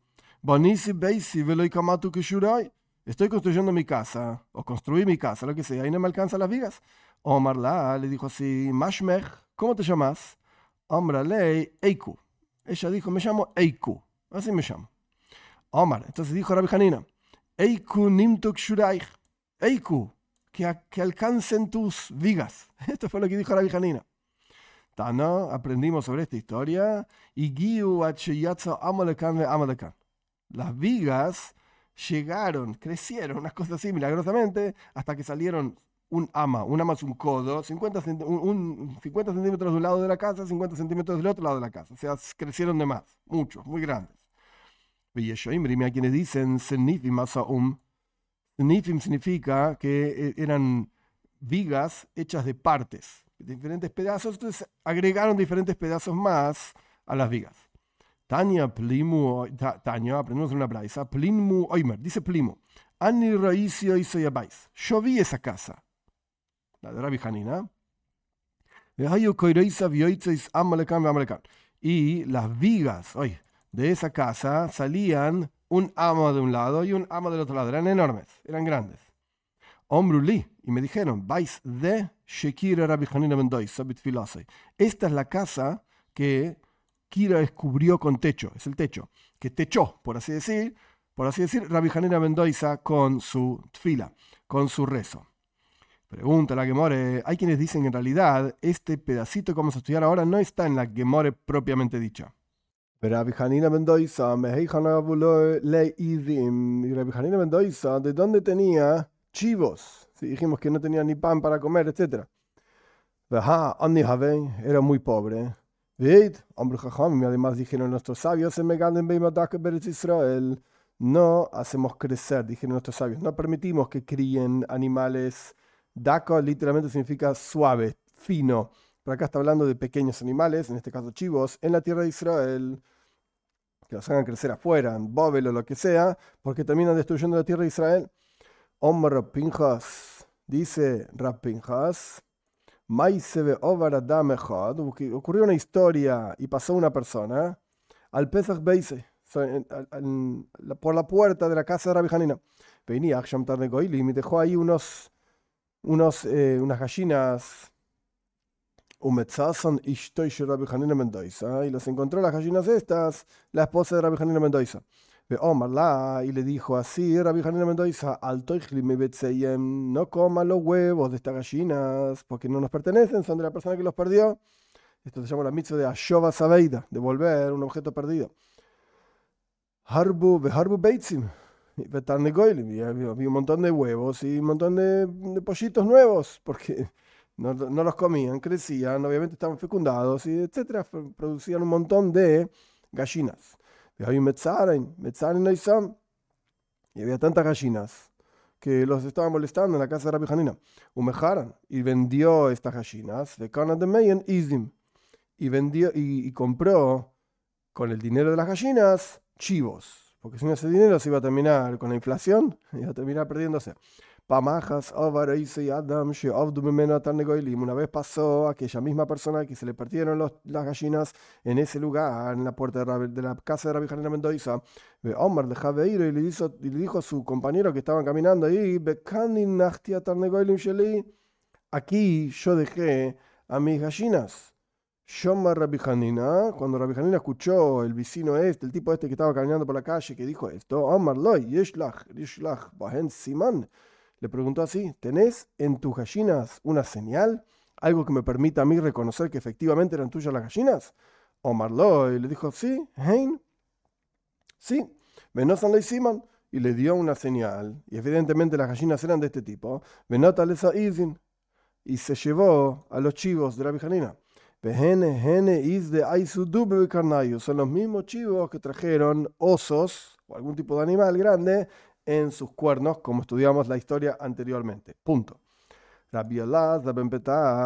estoy construyendo mi casa, o construí mi casa, lo que sea, y no me alcanzan las vigas. Omar la le dijo así, Mashmech, ¿cómo te llamas? Omralei, Eiku. Ella dijo, me llamo Eiku, así me llamo. Omar, entonces dijo Rabbi Hanina, Eiku nimtuk shuraich, Eiku, que alcancen tus vigas. Esto fue lo que dijo Rabbi Hanina. Tano, aprendimos sobre esta historia. Y Giu Achiyatza Amalekan ve Amalekan. Las vigas crecieron, unas cosas así milagrosamente, hasta que salieron un ama es un codo, 50 centímetros de un lado de la casa, 50 centímetros del otro lado de la casa. O sea, crecieron de más, muchos, muy grandes. Y a quienes dicen Senifim Asaum. Senifim significa que eran vigas hechas de partes, diferentes pedazos, entonces agregaron diferentes pedazos más a las vigas. Tania, aprendemos en una braisa, Plinmu Oimer, dice Plimu, Ani Raisio y Soyabais. Yo vi esa casa, la de Rabbi Hanina, y las vigas de esa casa salían un amo de un lado y un amo del otro lado, eran enormes, eran grandes. Omruli, y me dijeron, vais de Shekira Rabbi Hanina ben Doisa bitfilasei. Esta es la casa que Kira descubrió con techo, es el techo, que techó, por así decir, Rabbi Hanina ben Doisa con su tfila, con su rezo. Pregunta la Gemore, hay quienes dicen que en realidad este pedacito que vamos a estudiar ahora no está en la Gemore propiamente dicha. Rabbi Hanina ben Doisa, y Rabbi Hanina ben Doisa, ¿de dónde tenía chivos? Si dijimos que no tenía ni pan para comer, etc. Era muy pobre. Además dijeron nuestros sabios, Israel, no hacemos crecer, dijeron nuestros sabios, no permitimos que críen animales. Daco literalmente significa suave, fino. Pero acá está hablando de pequeños animales, en este caso chivos, en la tierra de Israel, que los hagan crecer afuera, en Babel o lo que sea, porque terminan destruyendo la tierra de Israel. Omar Rab Pinchas, dice Rab Pinchas, Maisebe Ovar Adam Echad, ocurrió una historia y pasó una persona al Pesach Beise, por la puerta de la casa de Rabbi Hanina. Venía Aksham Tarnegoilim y dejó ahí unas gallinas, Umetzazan Ishtoish Rabbi Hanina Mendoza, y los encontró las gallinas estas, la esposa de Rabbi Hanina Mendoza. Ve Omar la, y le dijo así, Rabbi Hanina Mendoza, no coma los huevos de estas gallinas, porque no nos pertenecen, son de la persona que los perdió. Esto se llama la mitzvah de Ashova Sabeida, devolver un objeto perdido. Harbu Beitzim, y había un montón de huevos y un montón de pollitos nuevos, porque no los comían, crecían, obviamente estaban fecundados, y etcétera, producían un montón de gallinas. Y había Metzaren Neisam, y había tantas gallinas que los estaban molestando en la casa de Rabbi Hanina. Umejaran, y vendió estas gallinas, de Kana de Meyen Izim, y vendió y compró con el dinero de las gallinas chivos, porque si no ese dinero se iba a terminar con la inflación, iba a terminar perdiéndose. Pamajas, y Adam, una vez pasó aquella misma persona que se le perdieron las gallinas en ese lugar, en la puerta de la casa de Rabbi Hanina Mendoza. Omar de ir y le dijo a su compañero que estaban caminando ahí, aquí yo dejé a mis gallinas. Shomar Rabbi Hanina, cuando Rabbi Hanina escuchó el vecino este, el tipo este que estaba caminando por la calle, que dijo esto, Omar Loy, Yeshlach, Bahen Siman, le preguntó así, ¿tenés en tus gallinas una señal? ¿Algo que me permita a mí reconocer que efectivamente eran tuyas las gallinas? Omar Loy le dijo, sí, Hein, sí, Venosan Loy Siman, y le dio una señal, y evidentemente las gallinas eran de este tipo, Venota Lesa Izin, y se llevó a los chivos de Rabbi Hanina. Son los mismos chivos que trajeron osos o algún tipo de animal grande en sus cuernos, como estudiamos la historia anteriormente. Punto. Rabbi Elazar ben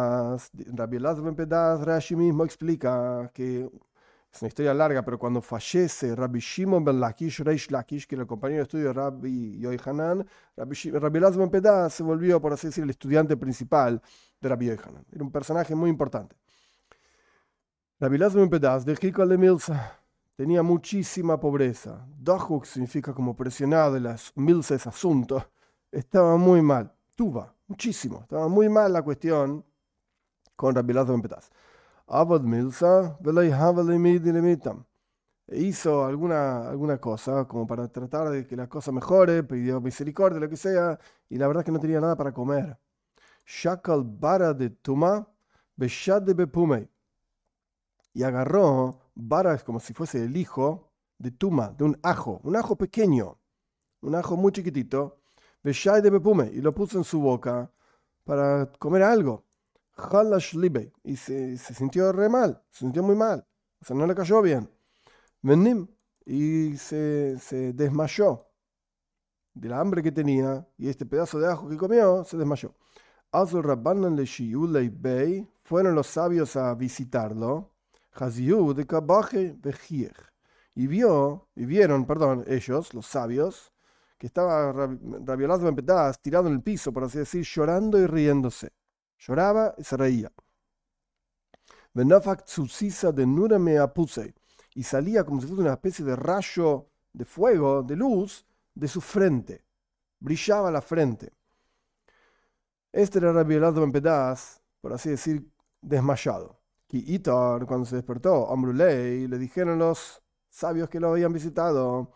Pedas, Rashi mismo explica que es una historia larga, pero cuando fallece Rabbi Shimon ben Lakish, Reish Lakish, que era el compañero de estudio de Rabbi Yohanan, Rabbi Elazar ben Pedas se volvió, por así decir, el estudiante principal de Rabbi Yohanan. Era un personaje muy importante. Rabbi Elazar ben Pedas de Hikol de Milsa tenía muchísima pobreza. Dahuk significa como presionado, las Milsa es asunto. Estaba muy mal. Tuva, muchísimo. Estaba muy mal la cuestión con Rabbi Elazar ben Pedas. Abad Milsa, velay havalei midilemitam. Hizo alguna cosa como para tratar de que la cosa mejore, pidió misericordia, lo que sea, y la verdad es que no tenía nada para comer. Shakal bara de tuma, beshad de bepumei. Y agarró, bara es como si fuese el hijo de tuma, de un ajo pequeño, un ajo muy chiquitito, beshad de bepume, y lo puso en su boca para comer algo. Halash libe, y se sintió re mal, se sintió muy mal, o sea, no le cayó bien. Venim, y se desmayó de la hambre que tenía, y este pedazo de ajo que comió se desmayó. Azul Rabbanan le Shiulei Bey, fueron los sabios a visitarlo. Haziu de Kabaje Bejiech. Y vieron, ellos, los sabios, que estaba Rabbi Elazar ben Pedas tirado en el piso, por así decir, llorando y riéndose. Lloraba y se reía. Benafak Tsusisa de Nurame Apusei. Y salía como si fuese una especie de rayo de fuego, de luz, de su frente. Brillaba la frente. Este era Rabbi Elazar ben Pedas, por así decir, desmayado. Y Itar, cuando se despertó, Amrulei, le dijeron los sabios que lo habían visitado,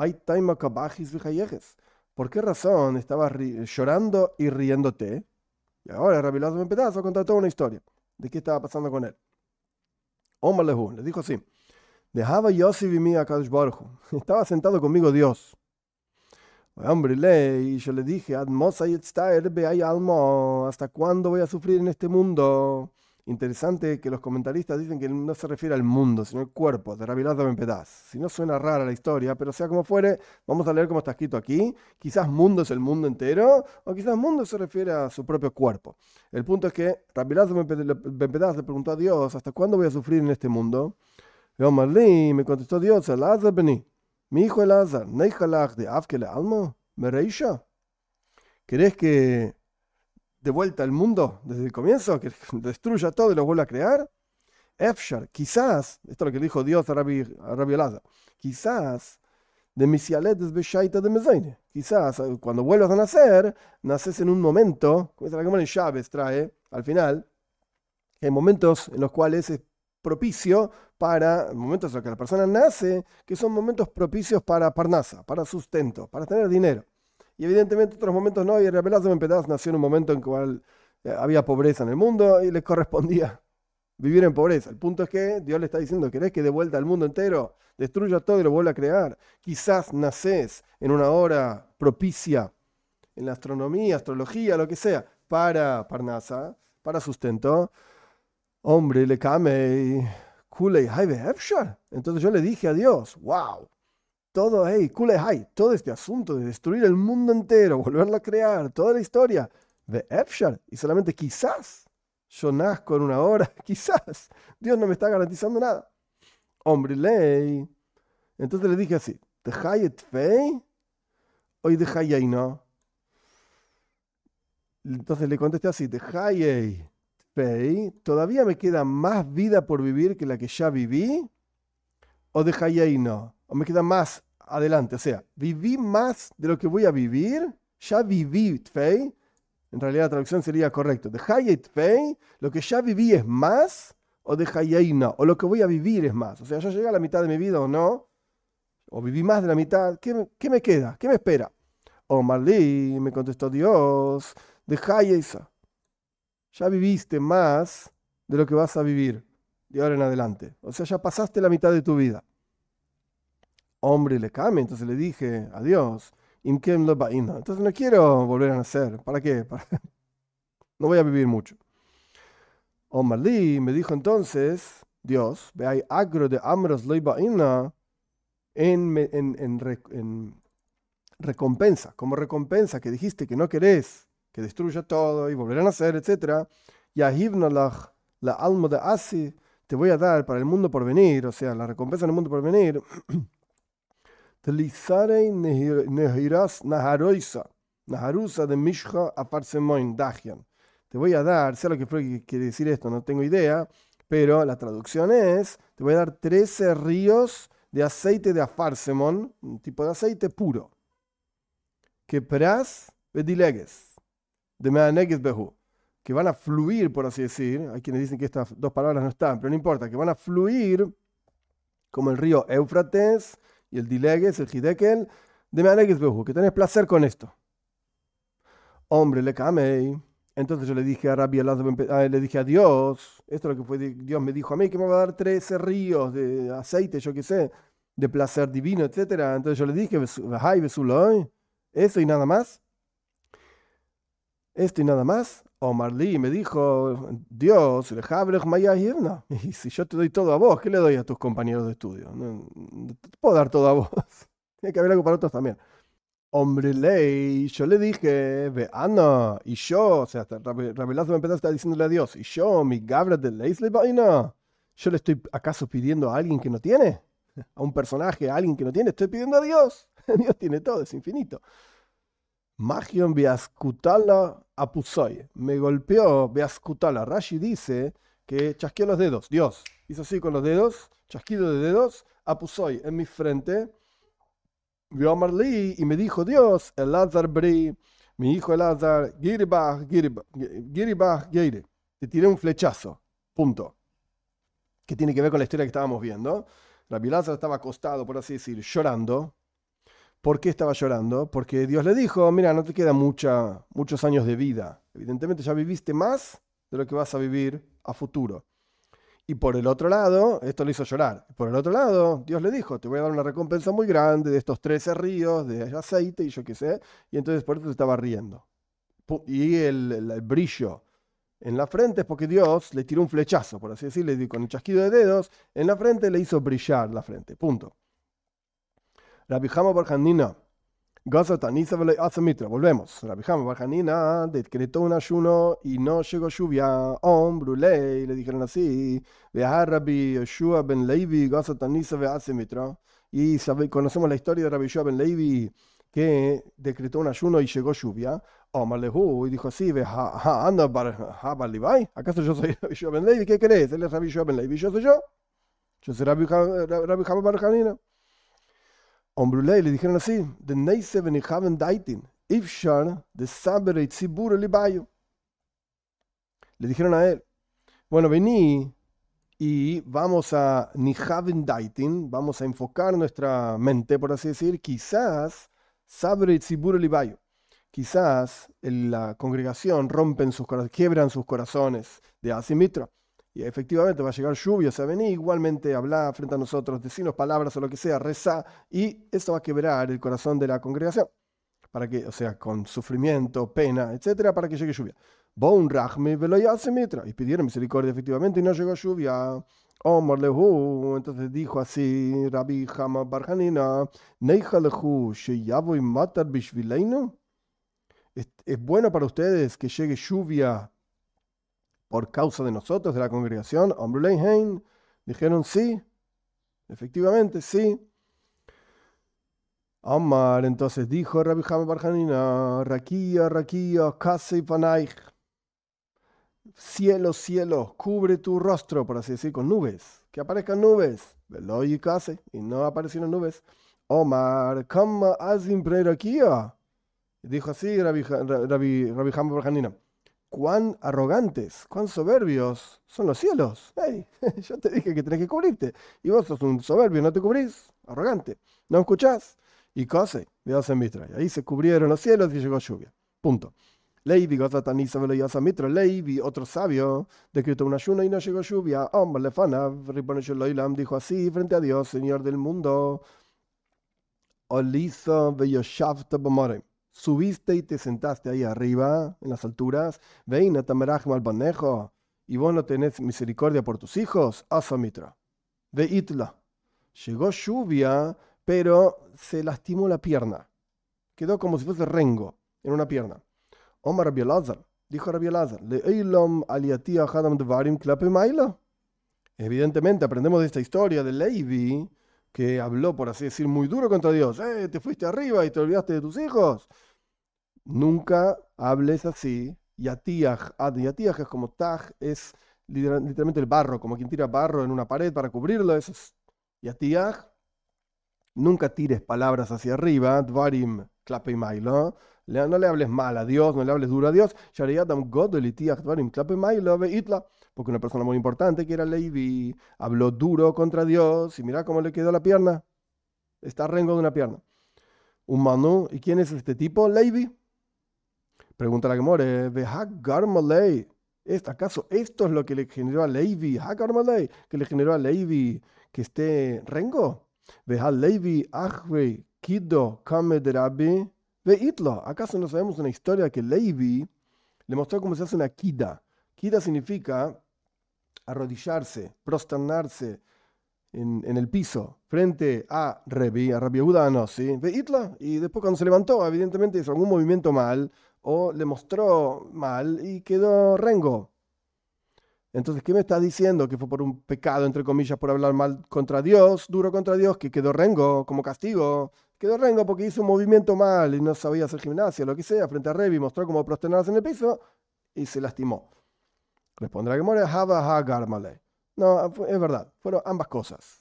¿por qué razón estabas llorando y riéndote? Y ahora Rabbi Elazar ben Pedas va a contar toda una historia de qué estaba pasando con él. Omar Lehu, le dijo así, dejaba Yossi vimí a Kadosh Baruj Hu. Estaba sentado conmigo Dios. Hombre, y yo le dije, ¿hasta cuándo voy a sufrir en este mundo? Interesante que los comentaristas dicen que no se refiere al mundo, sino al cuerpo, de Rabbi Elazar ben Pedaz. Si no suena rara la historia, pero sea como fuere, vamos a leer cómo está escrito aquí. Quizás mundo es el mundo entero, o quizás mundo se refiere a su propio cuerpo. El punto es que Rabbi Elazar ben Pedaz le preguntó a Dios, ¿hasta cuándo voy a sufrir en este mundo? Y me contestó Dios, Elazar beni, mi hijo Elazar, ¿neijalach de Afkele Almo? ¿Me reisha? ¿Querés que de vuelta al mundo desde el comienzo, que destruya todo y lo vuelva a crear? Efshar, quizás, esto es lo que dijo Dios a Rabbi Elazar, quizás de misialet beshaita de mezaine, quizás cuando vuelvas a nacer, naces en un momento, como la Gemara en Chávez trae al final, que hay momentos en los cuales es propicio para, momentos en los que la persona nace, que son momentos propicios para parnasa, para sustento, para tener dinero. Y evidentemente otros momentos no, y Rabbi Elazar ben Pedaz nació en un momento en el cual había pobreza en el mundo y le correspondía vivir en pobreza. El punto es que Dios le está diciendo, ¿querés que de vuelta al mundo entero destruya todo y lo vuelva a crear? Quizás nacés en una hora propicia en la astronomía, astrología, lo que sea, para parnasa, para sustento. Hombre, le came kulei hay efshar. Entonces yo le dije a Dios, wow. Todo, hey, todo este asunto de destruir el mundo entero, volverlo a crear, toda la historia, de Efshar, y solamente quizás yo nazco en una hora, quizás, Dios no me está garantizando nada. Hombre, ley. Entonces le dije así, ¿Dejayet fei o dejayei no? Entonces le contesté así, ¿Dejayet fei? ¿Todavía me queda más vida por vivir que la que ya viví? ¿O dejayei no? ¿O me queda más adelante? O sea, viví más de lo que voy a vivir, ya viví Tfei, en realidad la traducción sería correcto. De Hayei Tfei, lo que ya viví es más, o de Hayei no, o lo que voy a vivir es más. O sea, yo llegué a la mitad de mi vida o no, o viví más de la mitad, ¿qué me queda? ¿Qué me espera? O Marlí, me contestó Dios, de Hayei Sa, ya viviste más de lo que vas a vivir de ahora en adelante. O sea, ya pasaste la mitad de tu vida. Hombre, le came, entonces le dije, adiós, imkem lo ba'ina. Entonces no quiero volver a nacer. ¿Para qué? No voy a vivir mucho. Omar Li me dijo entonces, Dios, ve hay agro de amros lo ba'ina en recompensa, como recompensa que dijiste que no querés que destruya todo y volver a nacer, etc. Yahivna la alma de Asi, te voy a dar para el mundo por venir, o sea, la recompensa en el mundo por venir. Tlizarei nehiras naharoisa, naharusa de mishcha aparsemoin dajian. Te voy a dar, sé lo que quiere decir esto, no tengo idea, pero la traducción es, te voy a dar 13 ríos de aceite de afarsemon, un tipo de aceite puro, que pras bedileges, de meaneges behu, que van a fluir, por así decir, hay quienes dicen que estas dos palabras no están, pero no importa, que van a fluir como el río Éufrates, y el dilegues, el hidekel, de meaneges behu, que tenés placer con esto. Hombre, le camei. Entonces yo le dije a Rabbi Elazar, le dije a Dios, esto es lo que fue, Dios me dijo a mí, que me va a dar 13 ríos de aceite, yo qué sé, de placer divino, etcétera. Entonces yo le dije, eso y nada más. Esto y nada más. Omar Li me dijo, Dios, y si yo te doy todo a vos, ¿qué le doy a tus compañeros de estudio? No te puedo dar todo a vos. Tiene que haber algo para otros también. Hombre, ley, yo le dije, ve, Ana, y yo, o sea, Rabbi Elazar me empezó a estar diciéndole a Dios, y yo, mi gabra de ley, yo le estoy acaso pidiendo a alguien que no tiene, a un personaje, a alguien que no tiene, estoy pidiendo a Dios. Dios tiene todo, es infinito. Magion beascutala apusoy. Me golpeó beascutala. Rashi dice que chasqueó los dedos. Dios hizo así con los dedos, chasquido de dedos, apusoy en mi frente. Vio a Marlí y me dijo Dios, Elazar Bri, mi hijo Elazar, Giribach, Geire. Te tiré un flechazo. Punto. Que tiene que ver con la historia que estábamos viendo. Rabbi Elazar estaba acostado, por así decir, llorando. ¿Por qué estaba llorando? Porque Dios le dijo, mira, no te quedan muchos años de vida. Evidentemente ya viviste más de lo que vas a vivir a futuro. Y por el otro lado, esto le hizo llorar. Por el otro lado, Dios le dijo, te voy a dar una recompensa muy grande de estos 13 ríos de aceite y yo qué sé. Y entonces por eso se estaba riendo. Y el brillo en la frente es porque Dios le tiró un flechazo, por así decirlo, con el chasquido de dedos, en la frente le hizo brillar la frente. Punto. Rabbi Hama bar Hanina, Gaza Tanisa vele hace mitra. Volvemos. Rabbi Hama bar Hanina decretó un ayuno y no llegó lluvia. Brulei, le dijeron así. Veja Rabbi Yoshua ben Levi, Gaza Tanisa ve hace mitra. Y conocemos la historia de Rabbi Yoshua ben Levi que decretó un ayuno y llegó lluvia. Lehu, y dijo así, anda bar Levi. ¿Acaso yo soy Rabbi Yoshua ben Levi? ¿Qué crees? Él es Rabbi Yoshua ben Levi, yo soy yo. Yo soy Rabbi Hama bar Hanina. Ombrulei, le dijeron así, de Neise venijaven daitin, ifshar de sabere tzibur libayo. Le dijeron a él, bueno, vení y vamos a nijaven daitin, vamos a enfocar nuestra mente, por así decir, quizás sabere tzibur libayo. Quizás la congregación quiebran sus corazones de asimitra. Y efectivamente va a llegar lluvia, o sea, vení igualmente hablar frente a nosotros, decirnos palabras o lo que sea, rezar, y esto va a quebrar el corazón de la congregación, para que, o sea, con sufrimiento, pena, etcétera, para que llegue lluvia. Bon rachmi veloyasemitra, y pidieron misericordia efectivamente y no llegó lluvia. Omar lehu, entonces dijo así, Rabbi Hama bar Hanina, Neicha lehu sheyavoy matar bishvileinu. ¿Es bueno para ustedes que llegue lluvia por causa de nosotros, de la congregación? Ombruleinheim, dijeron sí, efectivamente, sí. Amar, entonces dijo Rabbi Hama bar Hanina, Rakia, Kasei Panaich, cielo, cielo, cubre tu rostro, por así decir, con nubes, que aparezcan nubes. Veloy y Kasei, y no aparecieron nubes. Omar, Kama Azim Pre Rakia, dijo así Rabbi Hama bar Hanina, cuán arrogantes, cuán soberbios son los cielos. Hey, yo te dije que tenés que cubrirte. Y vos sos un soberbio, no te cubrís, arrogante. ¿No escuchás? Y cose, veas en Mitra. Y ahí se cubrieron los cielos y llegó lluvia. Punto. Leivi, Gozatanisa, Veloyasa Mitra. Leivi, otro sabio, decretó un ayuno y no llegó lluvia. Omar Lefana, Ribbon Sheloilam, dijo así frente a Dios, Señor del mundo. Olisa Veyoshavta Bomorem. Subiste y te sentaste ahí arriba, en las alturas, veina tamerach malbanejo, y vos no tenés misericordia por tus hijos, asamitra. Veitla. Llegó lluvia, pero se lastimó la pierna. Quedó como si fuese rengo en una pierna. Omar Rabbi Elazar, dijo Rabbi Elazar, leilom aliatia hadam dvarim klape maila. Evidentemente aprendemos de esta historia de Levi, que habló, por así decir, muy duro contra Dios. Te fuiste arriba y te olvidaste de tus hijos. Nunca hables así. Yatiach es como taj, es literalmente el barro, como quien tira barro en una pared para cubrirlo. Eso es Yatiach. Nunca tires palabras hacia arriba. Dvarim klape mailo. No le hables mal a Dios, no le hables duro a Dios. Porque una persona muy importante que era Levi habló duro contra Dios y mira cómo le quedó la pierna. Está rengo de una pierna. Un Manu, ¿y quién es este tipo? Levi. Pregunta la Gemore, ¿acaso esto es lo que le generó a Levi? Que le generó a Levi que esté rengo. Levi kido kame de Rabbi. ¿Acaso no sabemos una historia que Levi le mostró cómo se hace una kida? Kida significa arrodillarse, prosternarse en el piso frente a Rabbi Yehuda Anossi, y después cuando se levantó, evidentemente hizo algún movimiento mal o le mostró mal y quedó rengo. Entonces, ¿qué me estás diciendo? Que fue por un pecado, entre comillas, por hablar mal contra Dios, duro contra Dios, que quedó rengo como castigo. Quedó rengo porque hizo un movimiento mal y no sabía hacer gimnasia, lo que sea, frente a Revi, mostró cómo prosternarse en el piso y se lastimó. Responde la Gemara, Hava Hagarmale. No, es verdad, fueron ambas cosas.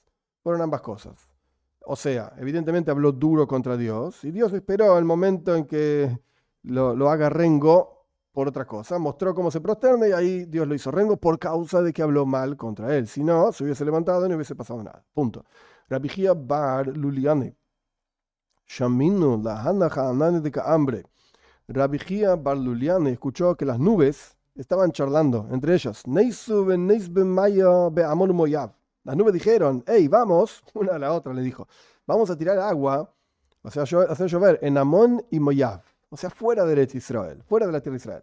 O sea, evidentemente habló duro contra Dios y Dios esperó el momento en que lo haga rengo por otra cosa. Mostró cómo se prosterna y ahí Dios lo hizo rengo por causa de que habló mal contra él. Si no, se hubiese levantado y no hubiese pasado nada. Punto. Rabbi Hia bar Luliane. Shaminu la hanaja anane de hambre. Rabbi Hia bar Luliane escuchó que las nubes estaban charlando entre ellas. Las nubes dijeron, hey, vamos, una a la otra le dijo, vamos a tirar agua, o sea, hacer llover en Amón y Moab, o sea, fuera de Eretz Israel, fuera de la tierra de Israel.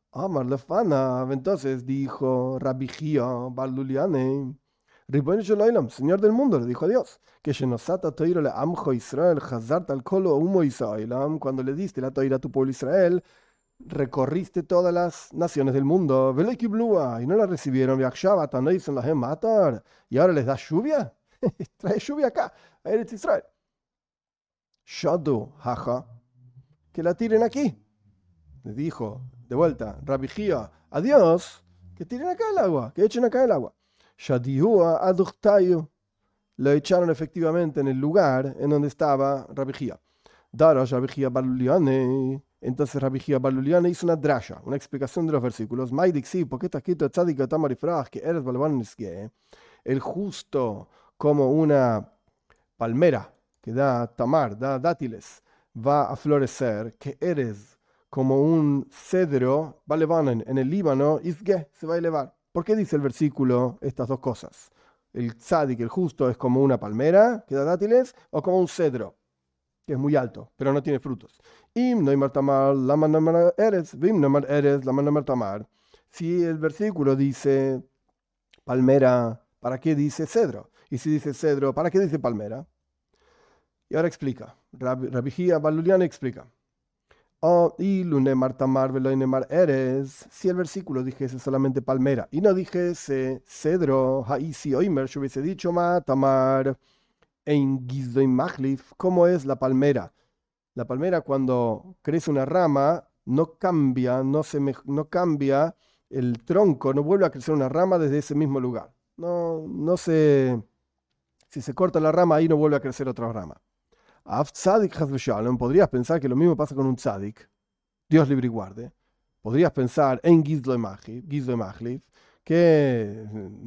Amar Lefana, entonces dijo Rabbi Gia bar Luliane, Ribono shel Olam, Señor del mundo, le dijo a Dios, que shenosata toiro le amjo Israel, hazart al kolo humo Israelam, cuando le diste la toira a tu pueblo Israel, recorriste todas las naciones del mundo, Veleki Blua, y no la recibieron, Yakshava Tanois en la matar, y ahora les da lluvia, trae lluvia acá, a Eretz Israel. Shadu, jaja, que la tiren aquí. Le dijo de vuelta Rabbi Gia a Dios que tiren acá el agua, que echen acá el agua. Shadihua aduchtayu. Lo echaron efectivamente en el lugar en donde estaba Rabbi Gia. Darash Rabbi Gia Baluliane. Entonces Rabbi Gia Baluliane hizo una drasha, una explicación de los versículos. Maidik sí, porque está escrito Tzadik Tamar Ifrach, que eres Balban Nisge. El justo como una palmera que da tamar, da dátiles, va a florecer, que eres como un cedro, va Lebanon, en el Líbano, Isge, se va a elevar. ¿Por qué dice el versículo estas dos cosas? El tzadik, el justo, es como una palmera que da dátiles, o como un cedro, que es muy alto, pero no tiene frutos. Im no tamar, lama no eres, vim no eres, lama no tamar. Si el versículo dice palmera, ¿para qué dice cedro? Y si dice cedro, ¿para qué dice palmera? Y ahora explica. Rabbi Gia Baluliane explica. Y lunemar tamar veloinemar eres. Si el versículo dijese solamente palmera y no dijese cedro, haisi oimer, yo hubiese dicho ma tamar ein gizdoim machlif. ¿Cómo es la palmera? La palmera cuando crece una rama no cambia, no cambia el tronco, no vuelve a crecer una rama desde ese mismo lugar. Si se corta la rama ahí no vuelve a crecer otra rama. Af tzadik Shalom, podrías pensar que lo mismo pasa con un tzadik, Dios libre y guarde. Podrías pensar en Gizlo Machlif, que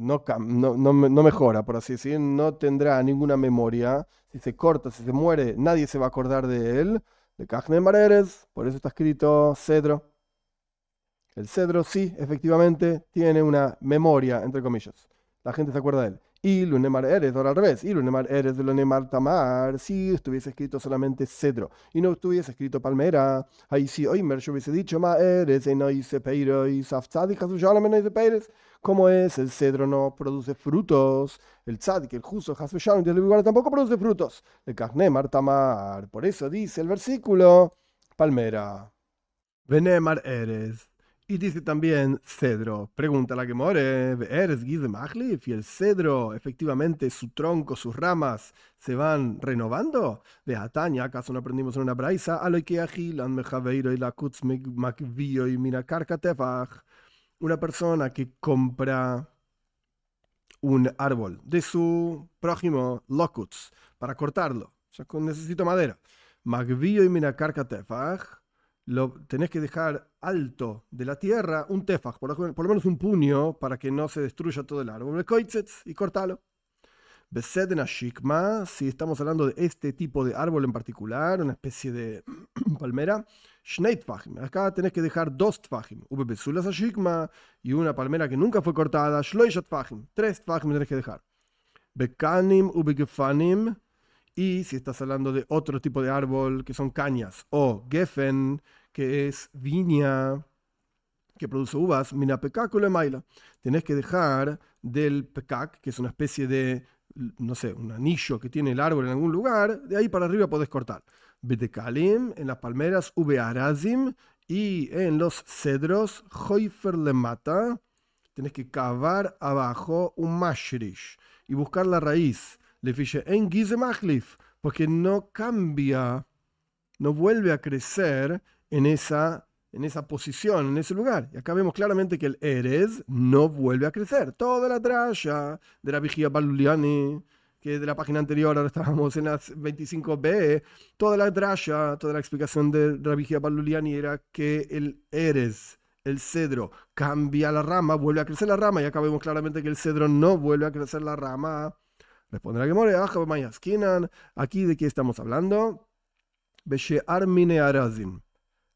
no mejora, por así decir, no tendrá ninguna memoria. Si se corta, si se muere, nadie se va a acordar de él. De Kachne Mareres, por eso está escrito cedro. El cedro sí, efectivamente, tiene una memoria, entre comillas. La gente se acuerda de él. Y Lunemar Eres, ahora al revés. Y Lunemar Eres de Lunemar Tamar, si estuviese escrito solamente cedro y no estuviese escrito palmera, ahí sí, Oimer, yo hubiese dicho, Ma Eres, y no hice peiro, y Saftzadi, Hasuyalame, no hice peires. ¿Cómo es? El cedro no produce frutos. El tzadik, el justo, Hasuyalame, Dios lugar tampoco produce frutos. El Kachnemar Tamar. Por eso dice el versículo, palmera. Venemar Eres. Y dice también cedro. Pregunta la que more, ¿eres Giz de Machlif? ¿Y el cedro, efectivamente, su tronco, sus ramas, se van renovando? De Ataña, ¿acaso no aprendimos en una braisa? A lo que agilan mejaveiro y la kutz makvio y minakarka tefach. Una persona que compra un árbol de su prójimo, locuts, para cortarlo. O sea, necesito madera. Makvio y minakarka tefach. Lo tenés que dejar alto de la tierra un tefaj, por lo menos un puño, para que no se destruya todo el árbol. Y cortalo. Beseden ashikma, si estamos hablando de este tipo de árbol en particular, una especie de palmera, shneit tfajim. Acá tenés que dejar 2 tfajim. Ubebesulas ashikma, y una palmera que nunca fue cortada, shloisha tfajim. 3 tfajim tenés que dejar. Bekanim ubegefanim. Y si estás hablando de otro tipo de árbol que son cañas, o gefen, que es viña, que produce uvas, mina pecáculo maila. Tenés que dejar del pecac, que es una especie de, no sé, un anillo que tiene el árbol en algún lugar, de ahí para arriba podés cortar. Betekalim, en las palmeras, ubearazim, y en los cedros, hoifer le mata, tenés que cavar abajo un mashrish y buscar la raíz. Le fiche en Gize Machlif, porque no cambia, no vuelve a crecer en esa posición, en ese lugar. Y acá vemos claramente que el Erez no vuelve a crecer. Toda la drasha de la Vigía Baluliani, que de la página anterior, ahora estábamos en la 25b, toda la drasha, toda la explicación de la Vigía Baluliani era que el Erez, el cedro, cambia la rama, vuelve a crecer la rama, y acá vemos claramente que el cedro no vuelve a crecer la rama. Responde la Gemore, aquí de qué estamos hablando. Beshe armine arazim.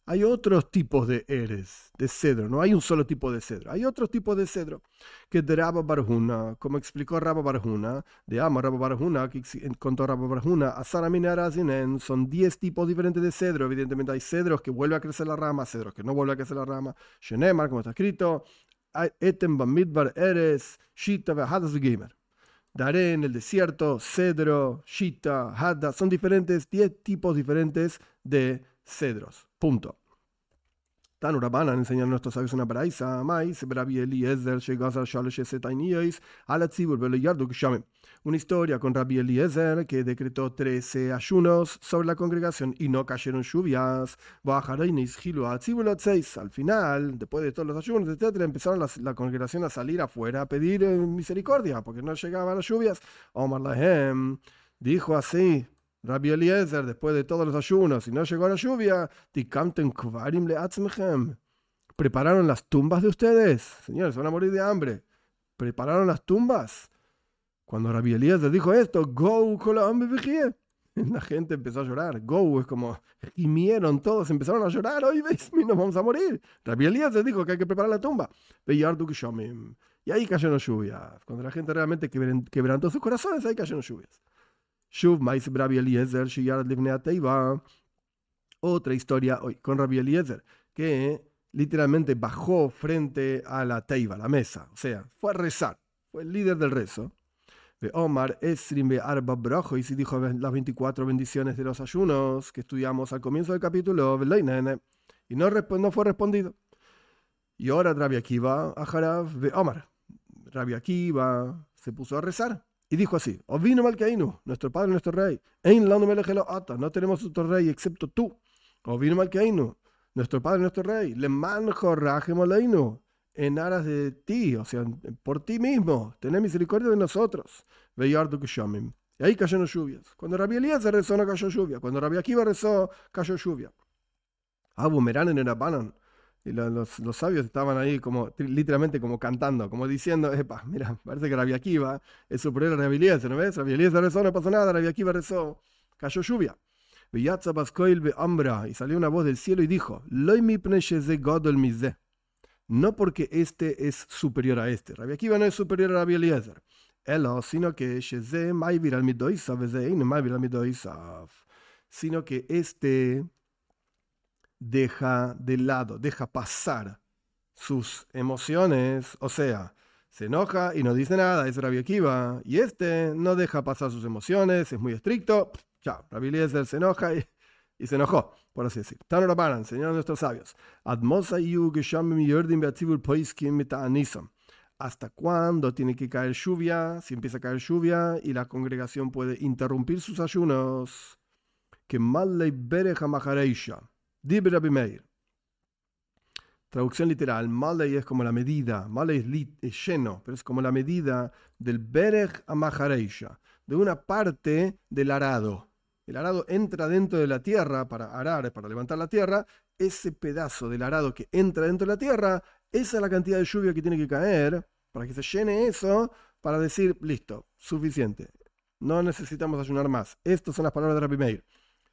hay otros tipos de eres, de cedro, no hay un solo tipo de cedro, hay otros tipos de cedro que de Rabba Barjuna, como explicó Rabba Barjuna, de Ama Rabba Barjuna, que contó Rabba Barjuna, Asara Minarazinen, son 10 tipos diferentes de cedro, evidentemente hay cedros que vuelve a crecer la rama, cedros que no vuelve a crecer la rama, Shenemar, como está escrito, Etem Bamidbar Eres, Shita Vehadas Gamer. Daré en el desierto, cedro, shita, hada, son diferentes, 10 tipos diferentes de cedros. Punto. Tanu Rabbanan enseñan nuestros sabios una paraísa, mais, Rabbi Eliezer, Shegazar Shalosh Setainiyos, Alatzibur, Beleyardu Kshamim. Una historia con Rabbi Eliezer que decretó 13 ayunos sobre la congregación y no cayeron lluvias. Al final, después de todos los ayunos, etc., empezaron la congregación a salir afuera a pedir misericordia porque no llegaban las lluvias. Omar Lahem dijo así. Rabbi Eliezer, después de todos los ayunos y no llegó la lluvia, ¿prepararon las tumbas de ustedes? Señores, van a morir de hambre. ¿Prepararon las tumbas? Cuando Rabbi Eliezer dijo esto, Go, la gente empezó a llorar. Go es como gimieron todos, empezaron a llorar. Hoy veis, nos vamos a morir. Rabbi Eliezer dijo que hay que preparar la tumba. Y ahí cayeron lluvias. Cuando la gente realmente quebrantó sus corazones, ahí cayeron lluvias. Otra historia hoy con Rabbi Eliezer, que literalmente bajó frente a la teiva, la mesa, o sea, fue a rezar, fue el líder del rezo. Omar Esrim Arba Brajo, y si dijo las 24 bendiciones de los ayunos que estudiamos al comienzo del capítulo, y no fue respondido. Y ahora Rabbi Akiva, Aharav, Omar, Rabbi Akiva se puso a rezar. Y dijo así, Ovino Malkeinu, nuestro padre, nuestro rey, no tenemos otro rey excepto tú. Ovino Malkeinu, nuestro padre, nuestro rey, Le manjo rajem aleinu, en aras de ti, o sea, por ti mismo, tené misericordia de nosotros. Veyardu Kshamim. Y ahí cayeron lluvias. Cuando Rabbi Eliezer rezó, no cayó lluvia. Cuando Rabbi Akiva rezó, cayó lluvia. Abu Meranen en Abanan. Y los sabios estaban ahí como literalmente como cantando, como diciendo, mira, parece que Rabbi Akiva es superior a Rabbi Eliezer, ¿no ves? Rabbi Eliezer rezó, no pasó nada, Rabbi Akiva rezó, cayó lluvia. Y salió una voz del cielo y dijo, no porque este es superior a este. Rabbi Akiva no es superior a Rabbi Eliezer. Sino que este deja de lado, deja pasar sus emociones, o sea, se enoja y no dice nada, es Rabbi Akiva, y este no deja pasar sus emociones, es muy estricto, chao, Rabbi Eliezer se enoja y se enojó, por así decir. Tanu Rabbanan, enseñaron nuestros sabios, ¿hasta cuándo tiene que caer lluvia? Si empieza a caer lluvia y la congregación puede interrumpir sus ayunos, que mal le bereja mahareisha. Dib Rabbi Meir. Traducción literal, Malay es como la medida, Malay es lleno, pero es como la medida del Berech a Mahareisha, de una parte del arado. El arado entra dentro de la tierra para arar, para levantar la tierra. Ese pedazo del arado que entra dentro de la tierra, esa es la cantidad de lluvia que tiene que caer para que se llene eso, para decir, listo, suficiente. No necesitamos ayunar más. Estas son las palabras de Rabbi Meir.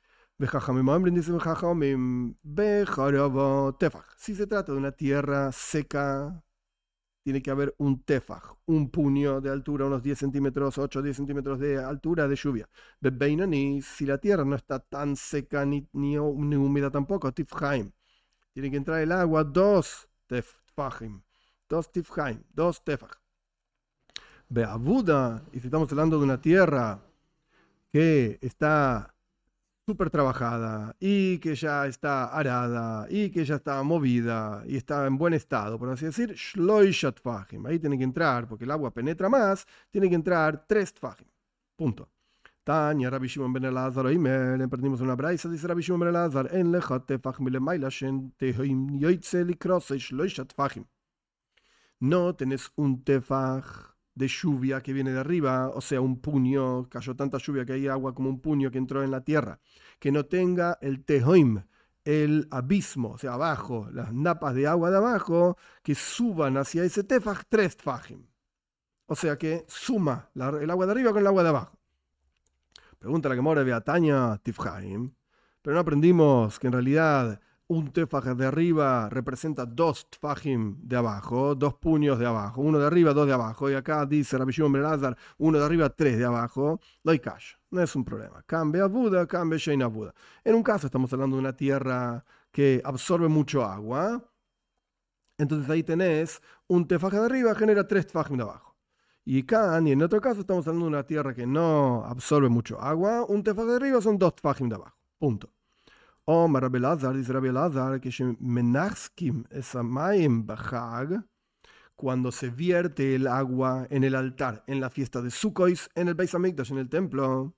Si se trata de una tierra seca, tiene que haber un tefaj, un puño de altura, unos 10 centímetros, 8 o 10 centímetros de altura de lluvia. Si la tierra no está tan seca ni húmeda tampoco, tifhaim. Tiene que entrar el agua 2 tefajim, 2 tifhaim, 2 tefaj. Beavuda, y si estamos hablando de una tierra que está súper trabajada y que ya está arada y que ya está movida y está en buen estado, por así decir, shloishat fahim. Ahí tiene que entrar, porque el agua penetra más, tiene que entrar 3 fahim. Punto. Tanya Rabbi Shimon ben Elazar, le perdimos una braisa, dice Rabbi Shimon ben Elazar, en lejat tefach milemaila shen tehim yoitze likrose shloishat fahim. No tenés un tefaj de lluvia que viene de arriba, o sea, un puño, cayó tanta lluvia que hay agua como un puño que entró en la tierra, que no tenga el tehoim, el abismo, o sea, abajo, las napas de agua de abajo, que suban hacia ese tefaj 3 tfajim. O sea que suma el agua de arriba con el agua de abajo. Pregunta la Gemara de Ataña Tifhaim, pero no aprendimos que en realidad un tefaj de arriba representa 2 tfajim de abajo, 2 puños de abajo, uno de arriba, 2 de abajo. Y acá dice Rabbi Shimon ben Elazar, uno de arriba, 3 de abajo. Lo hay cash, no es un problema. Cambia Buda, cambia Sheina Buda. En un caso estamos hablando de una tierra que absorbe mucho agua. Entonces ahí tenés un tefaj de arriba, genera 3 tfajim de abajo. Y acá, y en otro caso, estamos hablando de una tierra que no absorbe mucho agua. Un tefaj de arriba son 2 tfajim de abajo. Punto. Omar Rabbi Elazar, dice Rabbi Elazar, que menachskim esamayim b'chag, cuando se vierte el agua en el altar, en la fiesta de Sukkot, en el Beis Hamikdash, en el templo,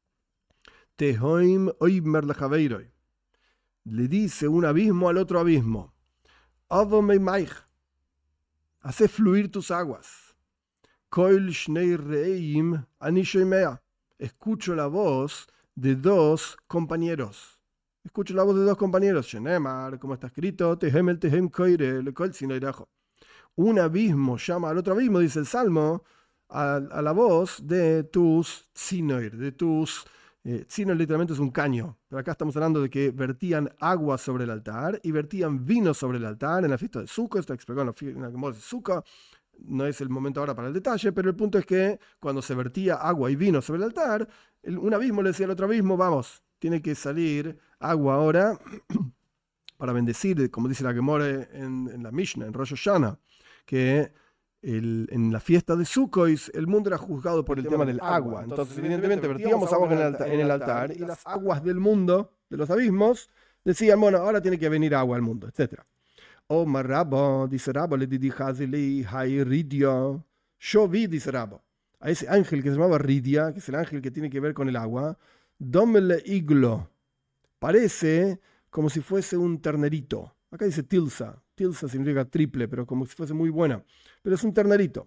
tehoim oimer lechaveiroi, le dice un abismo al otro abismo, avo meimaich, hace fluir tus aguas, koil shnei reim ani shoimea, escucho la voz de 2 compañeros. Escucho la voz de 2 compañeros. Shenemar, como está escrito, Tehem el Tehem Koire, le kol sinoirajo. Un abismo llama al otro abismo, dice el Salmo, a la voz de tus sinoir, de tus. Sinoir literalmente es un caño, pero acá estamos hablando de que vertían agua sobre el altar y vertían vino sobre el altar en la fiesta de Sukkot. Está explicado en la Gemara de Sukkot. No es el momento ahora para el detalle, pero el punto es que cuando se vertía agua y vino sobre el altar, un abismo le decía al otro abismo, vamos, tiene que salir agua ahora para bendecir, como dice la Gemara en la Mishnah, en Rosh Hashanah, que en la fiesta de Sukkot el mundo era juzgado por el tema del agua. Entonces, evidentemente, vertíamos agua en el altar y las aguas del mundo, de los abismos, decían, bueno, ahora tiene que venir agua al mundo, etc. Omar Rabbo, dice Rabbo, le didi hazili hay ridio. Yo vi, dice Rabbo, a ese ángel que se llamaba Ridia, que es el ángel que tiene que ver con el agua, Domele iglo, parece como si fuese un ternerito. Acá dice tilsa. Tilsa significa triple, pero como si fuese muy buena. Pero es un ternerito.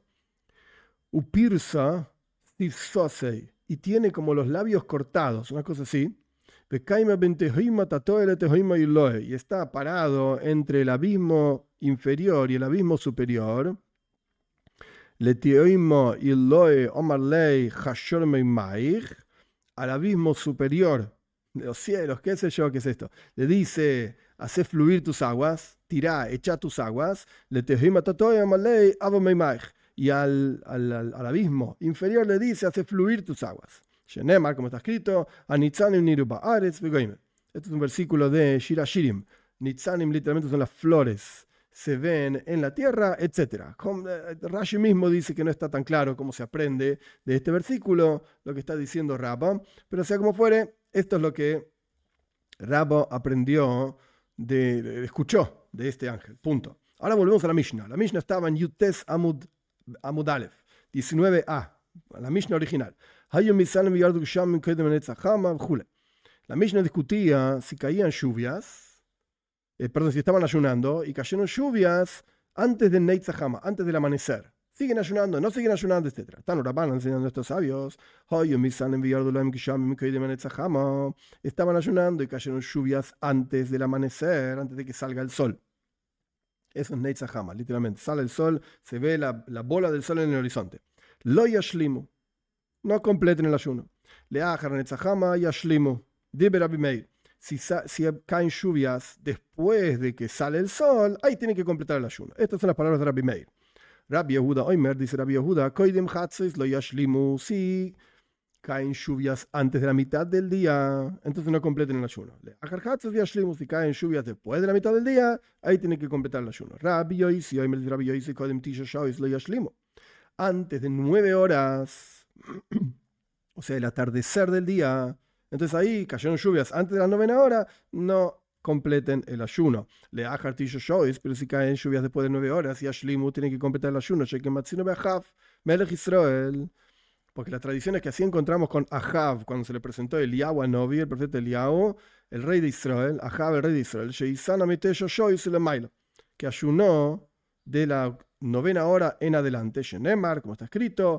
Upirsa tifsosei. Y tiene como los labios cortados, una cosa así. Y está parado entre el abismo inferior y el abismo superior. Al abismo superior de los cielos, qué sé yo, qué es esto. Le dice, hace fluir tus aguas, tirá, echa tus aguas, y al abismo inferior le dice, hace fluir tus aguas. Shenemar, como está escrito, este es un versículo de Shir Hashirim. Nitzanim literalmente son las flores, se ven en la tierra, etc. Rashi mismo dice que no está tan claro cómo se aprende de este versículo lo que está diciendo Rabba, pero sea como fuere, esto es lo que Rabba aprendió, escuchó de este ángel. Punto. Ahora volvemos a la Mishnah. La Mishnah estaba en Yutes Amud Aleph, 19a, la Mishnah original. La Mishnah discutía si caían lluvias, si estaban ayunando y cayeron lluvias antes del Neitzahama, antes del amanecer. Siguen ayunando, no siguen ayunando, etc. Están Rabban enseñando a estos sabios. Estaban ayunando y cayeron lluvias antes del amanecer, antes de que salga el sol. Eso es Neitzahama, literalmente. Sale el sol, se ve la bola del sol en el horizonte. Lo yashlimu, no completen el ayuno. Leachar Neitzahama yashlimu. Dibe Rabbi Meir. Si caen lluvias después de que sale el sol, ahí tienen que completar el ayuno. Estas son las palabras de Rabbi Meir. Rabbi Yehuda Oimer, dice Rabbi Yehuda, Koidem Hatzis lo yashlimu. Si caen lluvias antes de la mitad del día, entonces no completen el ayuno. Si caen lluvias después de la mitad del día, ahí tienen que completar el ayuno. Rabbi Yoisi Oimer, dice Rabbi Yoisi, Koidem Tisha Shois lo yashlimu. Antes de 9 horas, o sea, el atardecer del día, entonces ahí cayeron lluvias antes de la 9ª hora, no completen el ayuno. Pero si caen lluvias después de 9 horas, y Ashlimu tienen que completar el ayuno. Porque la tradición es que así encontramos con Ahav, cuando se le presentó Eliyahu a Novi, el profeta Eliyahu, el rey de Israel, Ahav, el rey de Israel, que ayunó de la 9ª hora en adelante. Shenemar, como está escrito,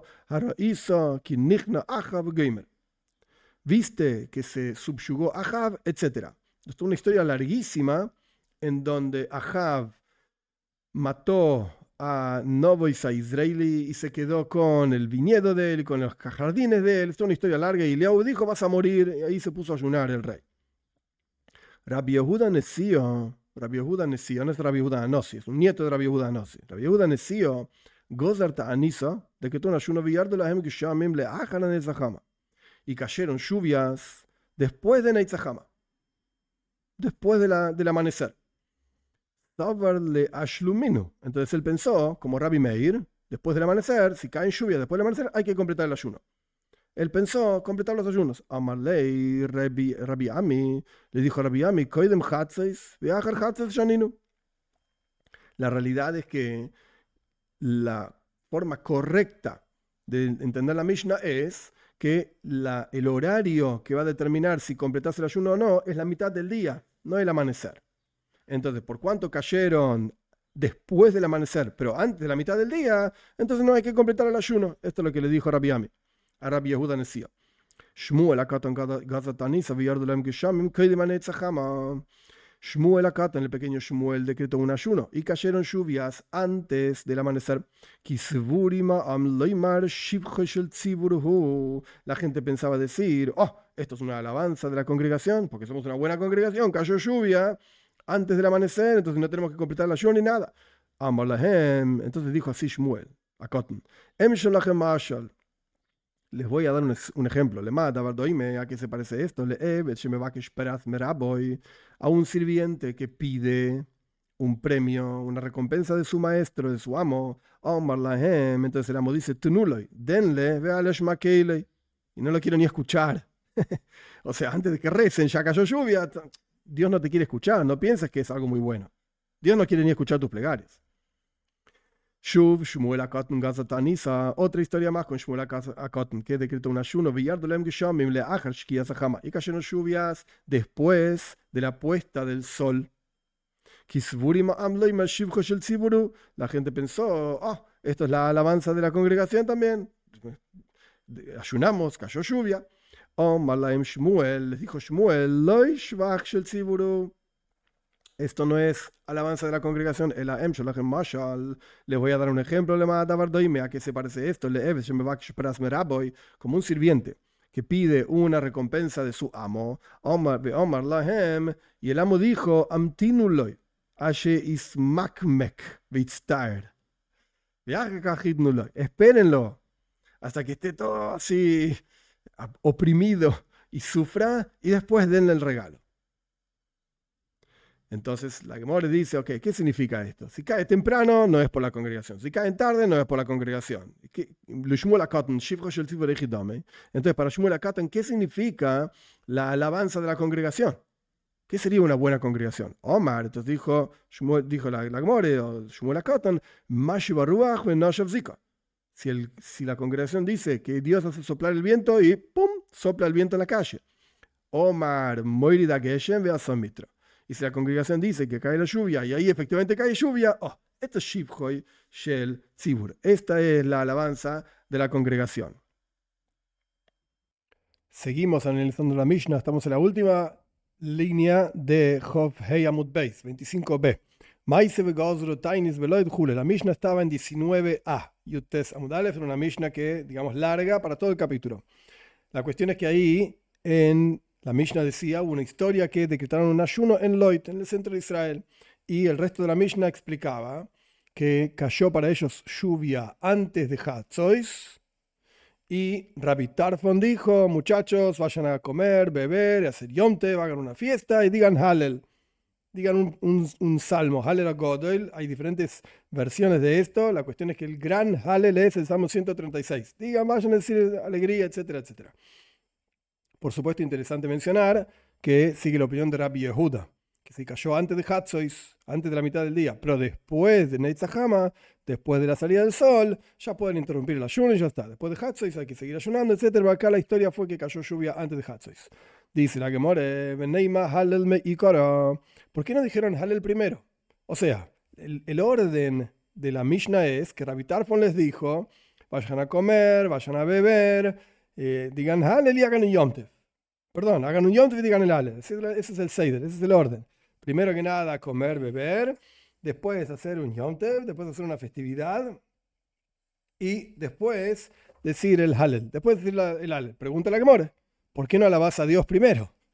viste que se subyugó Ahav, etc. Esto es una historia larguísima en donde Ahav mató a Novois a Israeli y se quedó con el viñedo de él y con los jardines de él. Esto es una historia larga y Eliyahu dijo, vas a morir, y ahí se puso a ayunar el rey. Rabbi Yehuda Nesío, Rabbi Yehuda Nesío, no es Rabbi Yehuda Anossi, es un nieto de Rabbi Yehuda Anossi. Rabbi Yehuda Nesío, Gozar Ta'anisa, de que tú no ayuno villardo la hem que shamim le ajan a Netzahama. Y cayeron lluvias después de Netzahama, después del amanecer. Savar le ashluminu. Entonces él pensó, como Rabbi Meir, después del amanecer, si caen lluvias después del amanecer, hay que completar el ayuno. Él pensó completar los ayunos. Amarlei, Rabbi Ami, le dijo a Rabbi Ami, Koidem Hatzeis, Viajar Hatzeis Shaninu. La realidad es que la forma correcta de entender la Mishnah es que el horario que va a determinar si completas el ayuno o no es la mitad del día, no el amanecer. Entonces, por cuanto cayeron después del amanecer, pero antes de la mitad del día, entonces no hay que completar el ayuno. Esto es lo que le dijo Rabbi Ami a Rabbi Yehuda Nesío. Shmuel Akatan Gazatanisa Villardulam Geshamim Koidem Netzahama. Shmuel Akatan, el pequeño Shmuel, decretó un ayuno y cayeron lluvias antes del amanecer. La gente pensaba decir, oh, esto es una alabanza de la congregación, porque somos una buena congregación, cayó lluvia antes del amanecer, entonces no tenemos que completar el ayuno ni nada. Amar lahem, entonces dijo así Shmuel Akatan, Em sholachem mashal. Les voy a dar un ejemplo. ¿A qué se parece esto? A un sirviente que pide un premio, una recompensa de su maestro, de su amo. Entonces el amo dice, denle, y no lo quiero ni escuchar. O sea, antes de que recen, ya cayó lluvia. Dios no te quiere escuchar, no pienses que es algo muy bueno. Dios no quiere ni escuchar tus plegarias. Shuv, Shmuel Akotn Gazatanisa, otra historia más con Shmuel Akotn, que decretó un ayuno, y cayeron lluvias después de la puesta del sol. La gente pensó, oh, esto es la alabanza de la congregación también. Ayunamos, cayó lluvia. Shmuel, les dijo Shmuel, esto no es alabanza de la congregación, les voy a dar un ejemplo, a qué se parece esto, como un sirviente que pide una recompensa de su amo, y el amo dijo, espérenlo hasta que esté todo así oprimido y sufra, y después denle el regalo. Entonces la Gemara dice, ok, ¿qué significa esto? Si cae temprano, no es por la congregación. Si cae tarde, no es por la congregación. Entonces, para Shmuel Akatan, ¿qué significa la alabanza de la congregación? ¿Qué sería una buena congregación? Omar, entonces dijo la Gemara, o Shmuel Akatan, si la congregación dice que Dios hace soplar el viento y ¡pum! Sopla el viento en la calle. Omar, Moirida Geshem Veasamitra. Y si la congregación dice que cae la lluvia y ahí efectivamente cae lluvia, oh, esto es Shivhoi Shel Tzibur. Esta es la alabanza de la congregación. Seguimos analizando la Mishnah. Estamos en la última línea de Chov Hei Amud Beis, 25b. La Mishnah estaba en 19a. Yutes Amud Aleph era una Mishnah que, digamos, larga para todo el capítulo. La cuestión es que ahí en la Mishnah decía una historia que decretaron un ayuno en Loit, en el centro de Israel, y el resto de la Mishnah explicaba que cayó para ellos lluvia antes de Hatzois, y Rabbi Tarfon dijo, muchachos, vayan a comer, beber, hacer yomte, hagan una fiesta y digan Hallel, digan un salmo, Hallel HaGodol. Hay diferentes versiones de esto, la cuestión es que el gran Hallel es el Salmo 136, digan, vayan a decir alegría, etcétera, etcétera. Por supuesto, interesante mencionar que sigue la opinión de Rabbi Yehuda, que si cayó antes de Hatzois, antes de la mitad del día, pero después de Netzahama, después de la salida del sol, ya pueden interrumpir el ayuno y ya está. Después de Hatzois hay que seguir ayunando, etc. Pero acá la historia fue que cayó lluvia antes de Hatzois. Dice la Gemara, ¿por qué no dijeron Hallel primero? O sea, el orden de la Mishnah es que Rabbi Tarfon les dijo, vayan a comer, vayan a beber, digan Hallel y hagan un Yom Tov. Perdón, hagan un Yom Tov y digan el Hallel. Ese es el Seider, ese es el orden. Primero que nada, comer, beber, después hacer un Yom Tov, después hacer una festividad y después decir el Hallel. Después decir el Hallel. Pregúntale a Gemara, ¿por qué no alabás a Dios primero?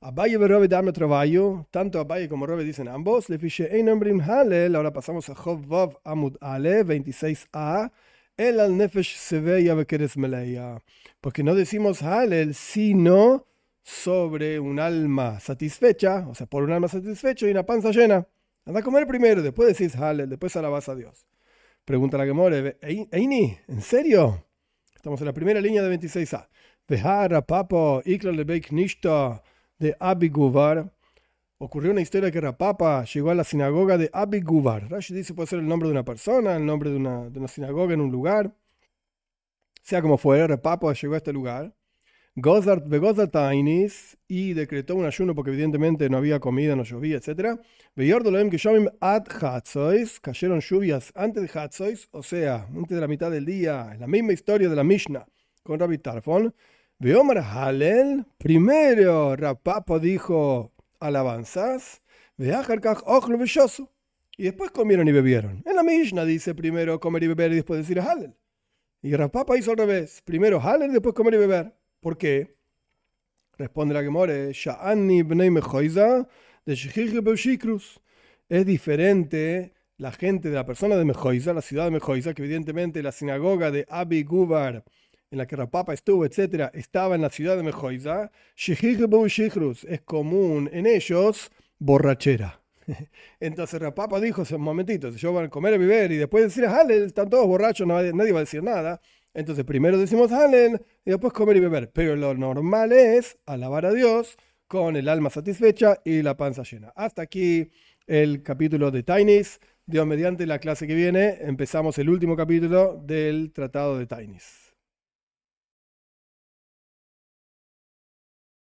Abaye y Robe dame trabajo, tanto Abaye como Robe dicen ambos, le fiché ein nombrim halel, ahora pasamos a Chov Vav Amud Ale, 26a, el al nefesh seveya bekeres meleya, porque no decimos halel, sino sobre un alma satisfecha, o sea, por un alma satisfecha y una panza llena. Anda a comer primero, después decís halel, después alabás a Dios. Pregunta la Gemore, Eini, ¿en serio? Estamos en la primera línea de 26a. Vehara papo ikla lebeik nishta de Abiguvar. Ocurrió una historia que Rapapa llegó a la sinagoga de Abiguvar. Rashi dice puede ser el nombre de una persona, el nombre de una sinagoga en un lugar. Sea como fuera, Rapapa llegó a este lugar. Gozart Begozatainis y decretó un ayuno porque evidentemente no había comida, no llovía, etc. Veyordoloem que Shomim ad Hatzois, cayeron lluvias antes de Hatzois, o sea, antes de la mitad del día, en la misma historia de la Mishnah con Rabbi Tarfon. Veomar Halel, primero Rapapa dijo alabanzas, Veajarkaj Ochlu Veshosu, y después comieron y bebieron. En la Mishnah dice primero comer y beber y después decir Halel. Y Rapapa hizo al revés, primero Halel y después comer y beber. ¿Por qué? Responde la Gemore, Sha'ani bnei mechoiza de Shechich Beushikrus. Es diferente la gente de la persona de Mejoiza, la ciudad de Mejoiza, que evidentemente la sinagoga de Abi Gubar, en la que Rapapa estuvo, etc., estaba en la ciudad de Mejoiza. Shechich Beushikrus es común en ellos borrachera. Entonces Rapapa dijo, un momentito, si yo van a comer y beber y después decir Halel, están todos borrachos, nadie va a decir nada. Entonces primero decimos Halel y después comer y beber. Pero lo normal es alabar a Dios con el alma satisfecha y la panza llena. Hasta aquí el capítulo de Tainis. Dios mediante la clase que viene empezamos el último capítulo del tratado de Tainis.